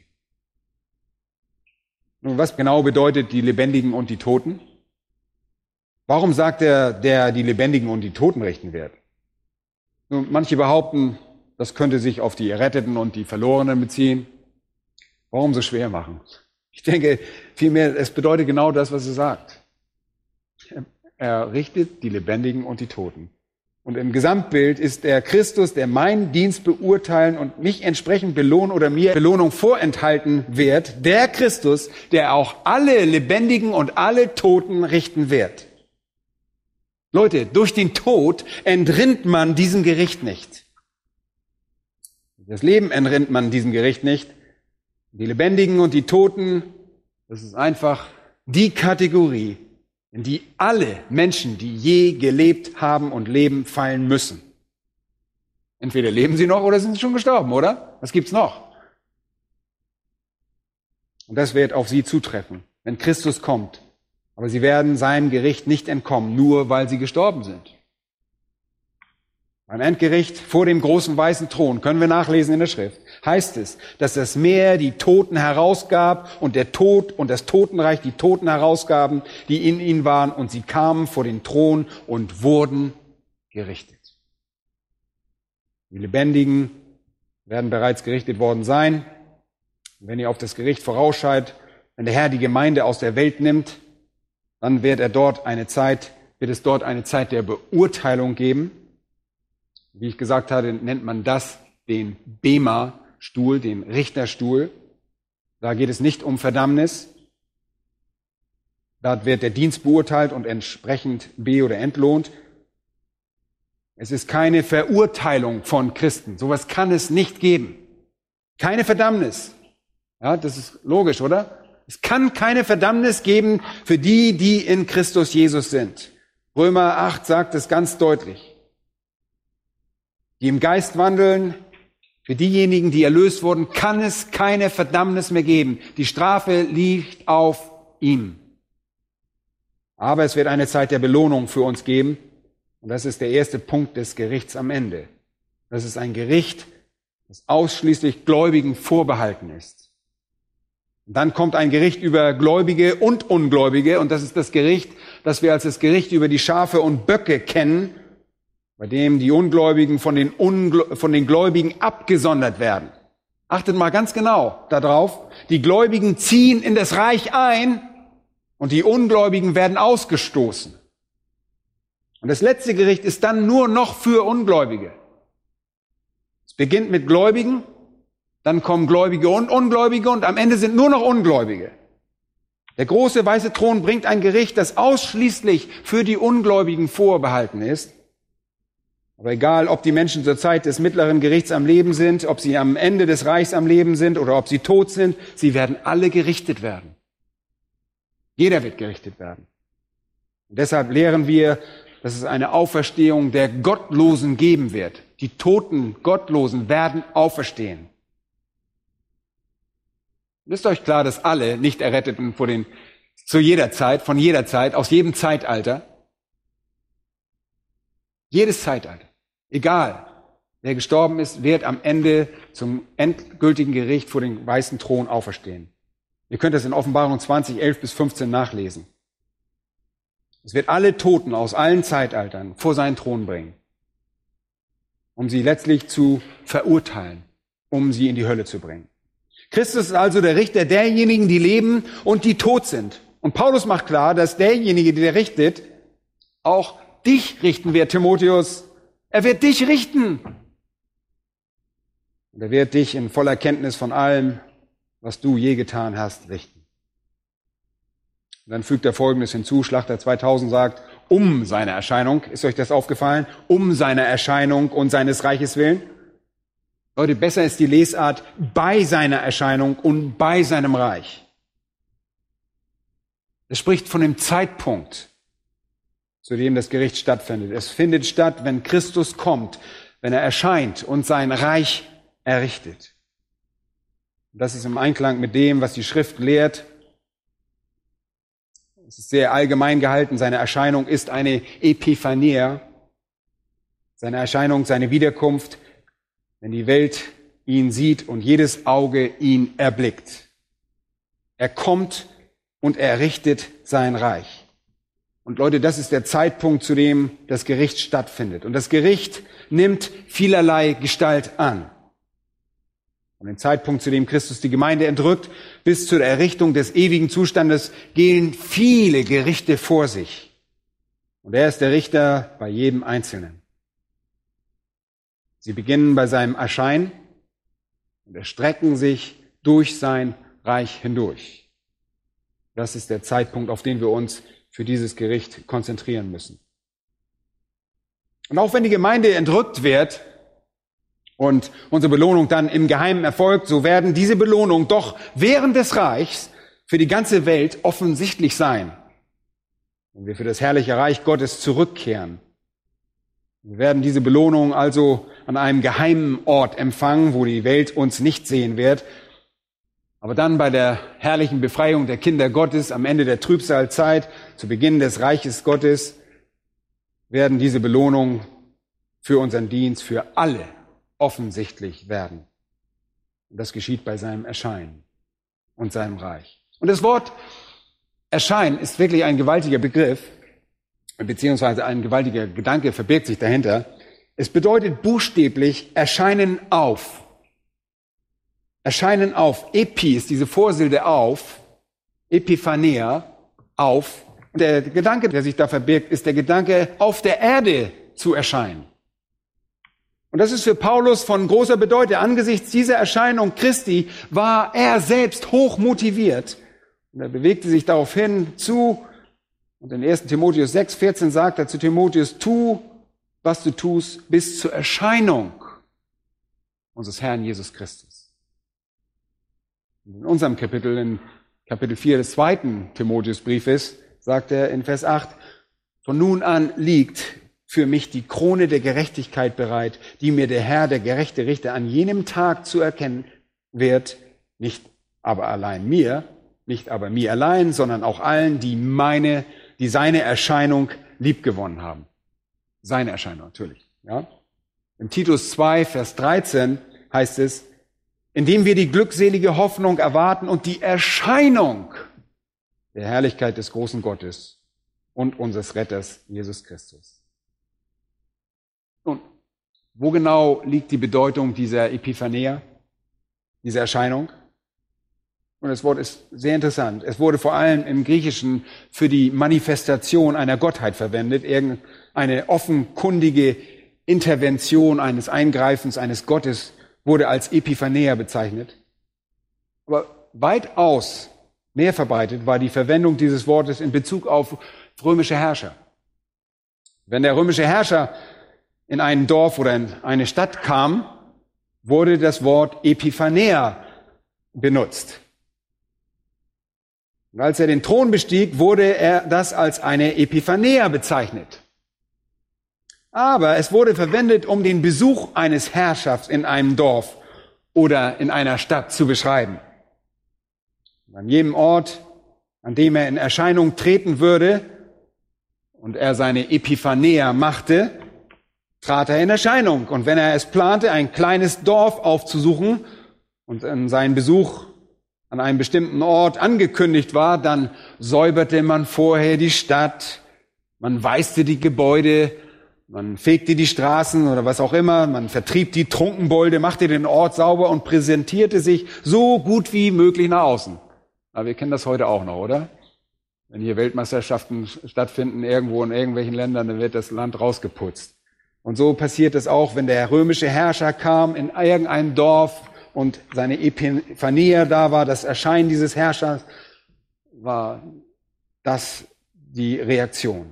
Nun, was genau bedeutet die Lebendigen und die Toten? Warum sagt er, der die Lebendigen und die Toten richten wird? Nun, manche behaupten, das könnte sich auf die Erretteten und die Verlorenen beziehen. Warum so schwer machen? Ich denke vielmehr, es bedeutet genau das, was er sagt. Er richtet die Lebendigen und die Toten. Und im Gesamtbild ist der Christus, der meinen Dienst beurteilen und mich entsprechend belohnen oder mir Belohnung vorenthalten wird, der Christus, der auch alle Lebendigen und alle Toten richten wird. Leute, durch den Tod entrinnt man diesem Gericht nicht. Das Leben entrinnt man diesem Gericht nicht. Die Lebendigen und die Toten, das ist einfach die Kategorie, in die alle Menschen, die je gelebt haben und leben, fallen müssen. Entweder leben sie noch oder sind sie schon gestorben, oder? Was gibt's noch? Und das wird auf sie zutreffen, wenn Christus kommt. Aber sie werden seinem Gericht nicht entkommen, nur weil sie gestorben sind. Beim Endgericht vor dem großen weißen Thron, können wir nachlesen in der Schrift, heißt es, dass das Meer die Toten herausgab und der Tod und das Totenreich die Toten herausgaben, die in ihnen waren, und sie kamen vor den Thron und wurden gerichtet. Die Lebendigen werden bereits gerichtet worden sein. Und wenn ihr auf das Gericht vorausschaut, wenn der Herr die Gemeinde aus der Welt nimmt, dann wird er dort eine Zeit, wird es dort eine Zeit der Beurteilung geben. Wie ich gesagt hatte, nennt man das den Bema-Stuhl, den Richterstuhl. Da geht es nicht um Verdammnis. Da wird der Dienst beurteilt und entsprechend be- oder entlohnt. Es ist keine Verurteilung von Christen. Sowas kann es nicht geben. Keine Verdammnis. Ja, das ist logisch, oder? Es kann keine Verdammnis geben für die, die in Christus Jesus sind. Römer acht sagt es ganz deutlich. Die im Geist wandeln, für diejenigen, die erlöst wurden, kann es keine Verdammnis mehr geben. Die Strafe liegt auf ihm. Aber es wird eine Zeit der Belohnung für uns geben. Und das ist der erste Punkt des Gerichts am Ende. Das ist ein Gericht, das ausschließlich Gläubigen vorbehalten ist. Und dann kommt ein Gericht über Gläubige und Ungläubige. Und das ist das Gericht, das wir als das Gericht über die Schafe und Böcke kennen, bei dem die Ungläubigen von den, Ungl- von den Gläubigen abgesondert werden. Achtet mal ganz genau darauf. Die Gläubigen ziehen in das Reich ein und die Ungläubigen werden ausgestoßen. Und das letzte Gericht ist dann nur noch für Ungläubige. Es beginnt mit Gläubigen, dann kommen Gläubige und Ungläubige und am Ende sind nur noch Ungläubige. Der große weiße Thron bringt ein Gericht, das ausschließlich für die Ungläubigen vorbehalten ist. Aber egal, ob die Menschen zur Zeit des mittleren Gerichts am Leben sind, ob sie am Ende des Reichs am Leben sind oder ob sie tot sind, sie werden alle gerichtet werden. Jeder wird gerichtet werden. Und deshalb lehren wir, dass es eine Auferstehung der Gottlosen geben wird. Die toten Gottlosen werden auferstehen. Ist euch klar, dass alle nicht Erretteten vor den, zu jeder Zeit, von jeder Zeit, aus jedem Zeitalter, jedes Zeitalter, egal, wer gestorben ist, wird am Ende zum endgültigen Gericht vor dem weißen Thron auferstehen. Ihr könnt das in Offenbarung zwanzig, elf bis fünfzehn nachlesen. Es wird alle Toten aus allen Zeitaltern vor seinen Thron bringen, um sie letztlich zu verurteilen, um sie in die Hölle zu bringen. Christus ist also der Richter derjenigen, die leben und die tot sind. Und Paulus macht klar, dass derjenige, der richtet, auch dich richten wird, Timotheus. Er wird dich richten. Und er wird dich in voller Kenntnis von allem, was du je getan hast, richten. Und dann fügt er Folgendes hinzu. Schlachter zweitausend sagt, um seine Erscheinung, ist euch das aufgefallen? Um seine Erscheinung und seines Reiches willen. Leute, besser ist die Lesart bei seiner Erscheinung und bei seinem Reich. Es spricht von dem Zeitpunkt, zu dem das Gericht stattfindet. Es findet statt, wenn Christus kommt, wenn er erscheint und sein Reich errichtet. Das ist im Einklang mit dem, was die Schrift lehrt. Es ist sehr allgemein gehalten. Seine Erscheinung ist eine Epiphania. Seine Erscheinung, seine Wiederkunft, wenn die Welt ihn sieht und jedes Auge ihn erblickt. Er kommt und er errichtet sein Reich. Und Leute, das ist der Zeitpunkt, zu dem das Gericht stattfindet. Und das Gericht nimmt vielerlei Gestalt an. Von dem Zeitpunkt, zu dem Christus die Gemeinde entrückt, bis zur Errichtung des ewigen Zustandes gehen viele Gerichte vor sich. Und er ist der Richter bei jedem Einzelnen. Sie beginnen bei seinem Erscheinen und erstrecken sich durch sein Reich hindurch. Das ist der Zeitpunkt, auf den wir uns für dieses Gericht konzentrieren müssen. Und auch wenn die Gemeinde entrückt wird und unsere Belohnung dann im Geheimen erfolgt, so werden diese Belohnungen doch während des Reichs für die ganze Welt offensichtlich sein. Wenn wir für das herrliche Reich Gottes zurückkehren. Wir werden diese Belohnung also an einem geheimen Ort empfangen, wo die Welt uns nicht sehen wird. Aber dann bei der herrlichen Befreiung der Kinder Gottes am Ende der Trübsalzeit, zu Beginn des Reiches Gottes, werden diese Belohnungen für unseren Dienst für alle offensichtlich werden. Und das geschieht bei seinem Erscheinen und seinem Reich. Und das Wort Erscheinen ist wirklich ein gewaltiger Begriff, beziehungsweise ein gewaltiger Gedanke verbirgt sich dahinter. Es bedeutet buchstäblich erscheinen auf. Erscheinen auf. Epi ist diese Vorsilbe auf. Epiphanea, auf. Und der Gedanke, der sich da verbirgt, ist der Gedanke, auf der Erde zu erscheinen. Und das ist für Paulus von großer Bedeutung. Angesichts dieser Erscheinung Christi war er selbst hoch motiviert. Und er bewegte sich daraufhin zu. Und in ersten Timotheus sechs, vierzehn sagt er zu Timotheus, tu, was du tust, bis zur Erscheinung unseres Herrn Jesus Christus. Und in unserem Kapitel, in Kapitel vier des zweiten Timotheusbriefes, sagt er in Vers acht, von nun an liegt für mich die Krone der Gerechtigkeit bereit, die mir der Herr, der gerechte Richter, an jenem Tag zu erkennen wird, nicht aber allein mir, nicht aber mir allein, sondern auch allen, die meine, die seine Erscheinung liebgewonnen haben. Seine Erscheinung, natürlich. Ja? Im Titus zwei, Vers dreizehn heißt es, indem wir die glückselige Hoffnung erwarten und die Erscheinung der Herrlichkeit des großen Gottes und unseres Retters Jesus Christus. Nun, wo genau liegt die Bedeutung dieser Epiphanea, dieser Erscheinung? Und das Wort ist sehr interessant. Es wurde vor allem im Griechischen für die Manifestation einer Gottheit verwendet, irgendeine offenkundige Intervention eines Eingreifens eines Gottes wurde als Epiphanea bezeichnet. Aber weitaus mehr verbreitet war die Verwendung dieses Wortes in Bezug auf römische Herrscher. Wenn der römische Herrscher in ein Dorf oder in eine Stadt kam, wurde das Wort Epiphanea benutzt. Und als er den Thron bestieg, wurde er das als eine Epiphanea bezeichnet. Aber es wurde verwendet, um den Besuch eines Herrschers in einem Dorf oder in einer Stadt zu beschreiben. Und an jedem Ort, an dem er in Erscheinung treten würde und er seine Epiphanea machte, trat er in Erscheinung. Und wenn er es plante, ein kleines Dorf aufzusuchen und in seinen Besuch an einem bestimmten Ort angekündigt war, dann säuberte man vorher die Stadt, man weißte die Gebäude, man fegte die Straßen oder was auch immer, man vertrieb die Trunkenbolde, machte den Ort sauber und präsentierte sich so gut wie möglich nach außen. Aber wir kennen das heute auch noch, oder? Wenn hier Weltmeisterschaften stattfinden, irgendwo in irgendwelchen Ländern, dann wird das Land rausgeputzt. Und so passiert es auch, wenn der römische Herrscher kam in irgendein Dorf und seine Epiphanea da war, das Erscheinen dieses Herrschers, war das die Reaktion.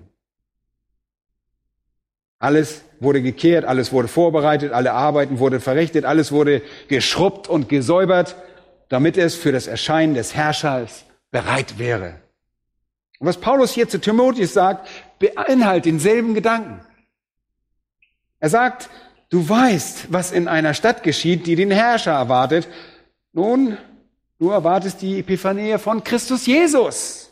Alles wurde gekehrt, alles wurde vorbereitet, alle Arbeiten wurden verrichtet, alles wurde geschrubbt und gesäubert, damit es für das Erscheinen des Herrschers bereit wäre. Und was Paulus hier zu Timotheus sagt, beinhaltet denselben Gedanken. Er sagt, du weißt, was in einer Stadt geschieht, die den Herrscher erwartet. Nun, du erwartest die Epiphanea von Christus Jesus.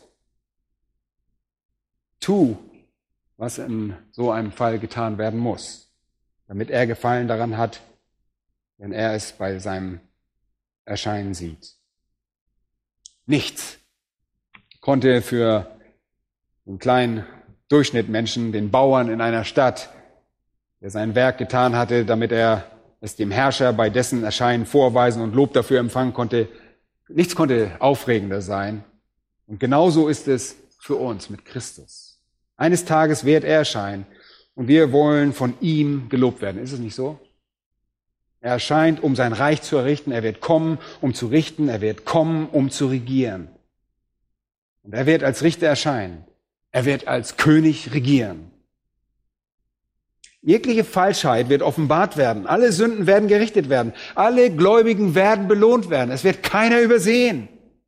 Tu, was in so einem Fall getan werden muss, damit er Gefallen daran hat, wenn er es bei seinem Erscheinen sieht. Nichts konnte für den kleinen Durchschnittmenschen, den Bauern in einer Stadt, der sein Werk getan hatte, damit er es dem Herrscher bei dessen Erscheinen vorweisen und Lob dafür empfangen konnte, nichts konnte aufregender sein. Und genauso ist es für uns mit Christus. Eines Tages wird er erscheinen und wir wollen von ihm gelobt werden. Ist es nicht so? Er erscheint, um sein Reich zu errichten. Er wird kommen, um zu richten. Er wird kommen, um zu regieren. Und er wird als Richter erscheinen. Er wird als König regieren. Jegliche Falschheit wird offenbart werden. Alle Sünden werden gerichtet werden. Alle Gläubigen werden belohnt werden. Es wird keiner übersehen.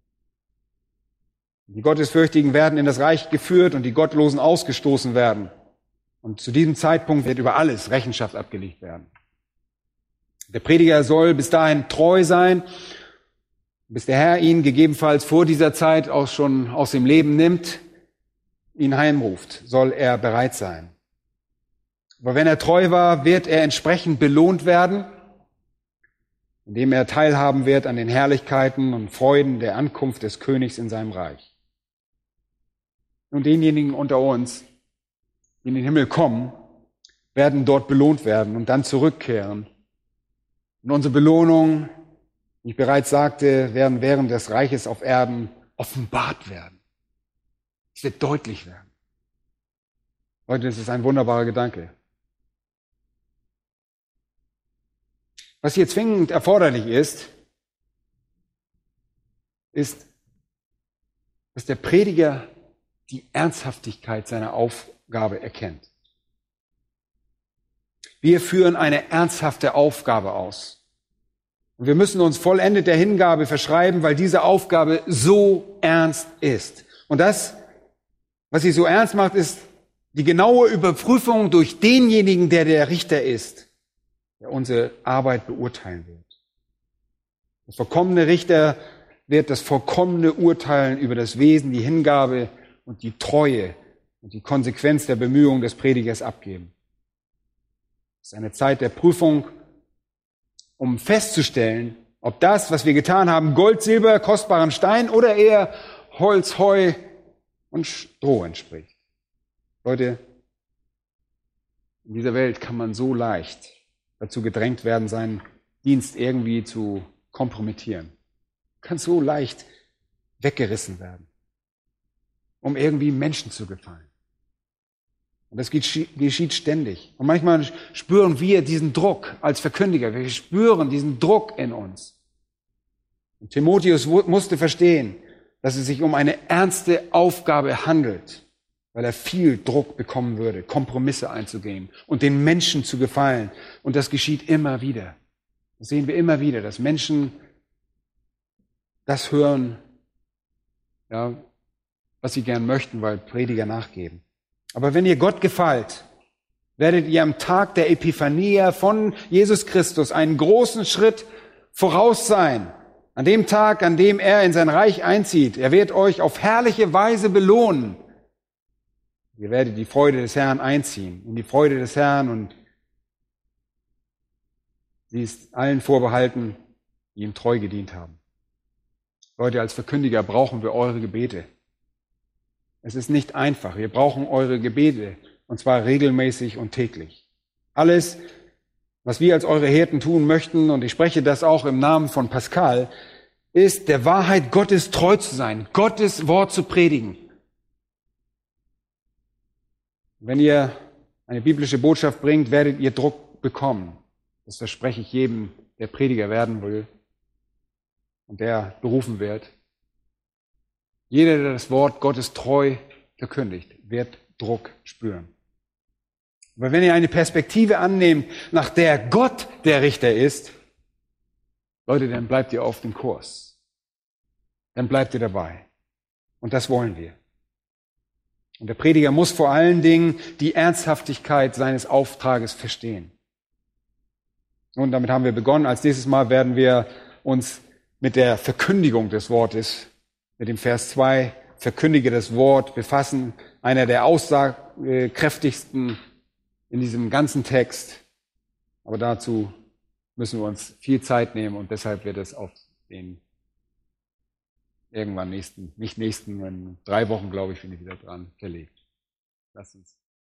Die Gottesfürchtigen werden in das Reich geführt und die Gottlosen ausgestoßen werden. Und zu diesem Zeitpunkt wird über alles Rechenschaft abgelegt werden. Der Prediger soll bis dahin treu sein bis der Herr ihn gegebenenfalls vor dieser Zeit auch schon aus dem Leben nimmt, ihn heimruft, soll er bereit sein. Aber wenn er treu war, wird er entsprechend belohnt werden, indem er teilhaben wird an den Herrlichkeiten und Freuden der Ankunft des Königs in seinem Reich. Und denjenigen unter uns, die in den Himmel kommen, werden dort belohnt werden und dann zurückkehren. Und unsere Belohnungen, wie ich bereits sagte, werden während des Reiches auf Erden offenbart werden. Es wird deutlich werden. Leute, das ist ein wunderbarer Gedanke. Was hier zwingend erforderlich ist, ist, dass der Prediger die Ernsthaftigkeit seiner Aufgabe erkennt. Wir führen eine ernsthafte Aufgabe aus. Und wir müssen uns vollendet der Hingabe verschreiben, weil diese Aufgabe so ernst ist. Und das, was sie so ernst macht, ist die genaue Überprüfung durch denjenigen, der der Richter ist, der unsere Arbeit beurteilen wird. Der vollkommene Richter wird das vollkommene Urteilen über das Wesen, die Hingabe und die Treue und die Konsequenz der Bemühungen des Predigers abgeben. Es ist eine Zeit der Prüfung, um festzustellen, ob das, was wir getan haben, Gold, Silber, kostbaren Stein oder eher Holz, Heu und Stroh entspricht. Leute, in dieser Welt kann man so leicht dazu gedrängt werden, seinen Dienst irgendwie zu kompromittieren. Kann so leicht weggerissen werden, um irgendwie Menschen zu gefallen. Und das geschieht ständig. Und manchmal spüren wir diesen Druck als Verkündiger. Wir spüren diesen Druck in uns. Und Timotheus musste verstehen, dass es sich um eine ernste Aufgabe handelt, weil er viel Druck bekommen würde, Kompromisse einzugehen und den Menschen zu gefallen. Und das geschieht immer wieder. Das sehen wir immer wieder, dass Menschen das hören, ja, was sie gern möchten, weil Prediger nachgeben. Aber wenn ihr Gott gefällt, werdet ihr am Tag der Epiphania von Jesus Christus einen großen Schritt voraus sein. An dem Tag, an dem er in sein Reich einzieht. Er wird euch auf herrliche Weise belohnen. Ihr werdet die Freude des Herrn einziehen, in die Freude des Herrn, und sie ist allen vorbehalten, die ihm treu gedient haben. Leute, als Verkündiger brauchen wir eure Gebete. Es ist nicht einfach. Wir brauchen eure Gebete, und zwar regelmäßig und täglich. Alles, was wir als eure Hirten tun möchten, und ich spreche das auch im Namen von Pascal, ist, der Wahrheit Gottes treu zu sein, Gottes Wort zu predigen. Wenn ihr eine biblische Botschaft bringt, werdet ihr Druck bekommen. Das verspreche ich jedem, der Prediger werden will und der berufen wird. Jeder, der das Wort Gottes treu verkündigt, wird Druck spüren. Aber wenn ihr eine Perspektive annehmt, nach der Gott der Richter ist, Leute, dann bleibt ihr auf dem Kurs. Dann bleibt ihr dabei. Und das wollen wir. Und der Prediger muss vor allen Dingen die Ernsthaftigkeit seines Auftrages verstehen. Und damit haben wir begonnen. Als nächstes Mal werden wir uns mit der Verkündigung des Wortes, mit dem Vers zwei, verkündige das Wort, befassen. Einer der aussagekräftigsten in diesem ganzen Text. Aber dazu müssen wir uns viel Zeit nehmen, und deshalb wird es auf den irgendwann nächsten, nicht nächsten, in drei Wochen, glaube ich, bin ich wieder dran, verlegt. Lass uns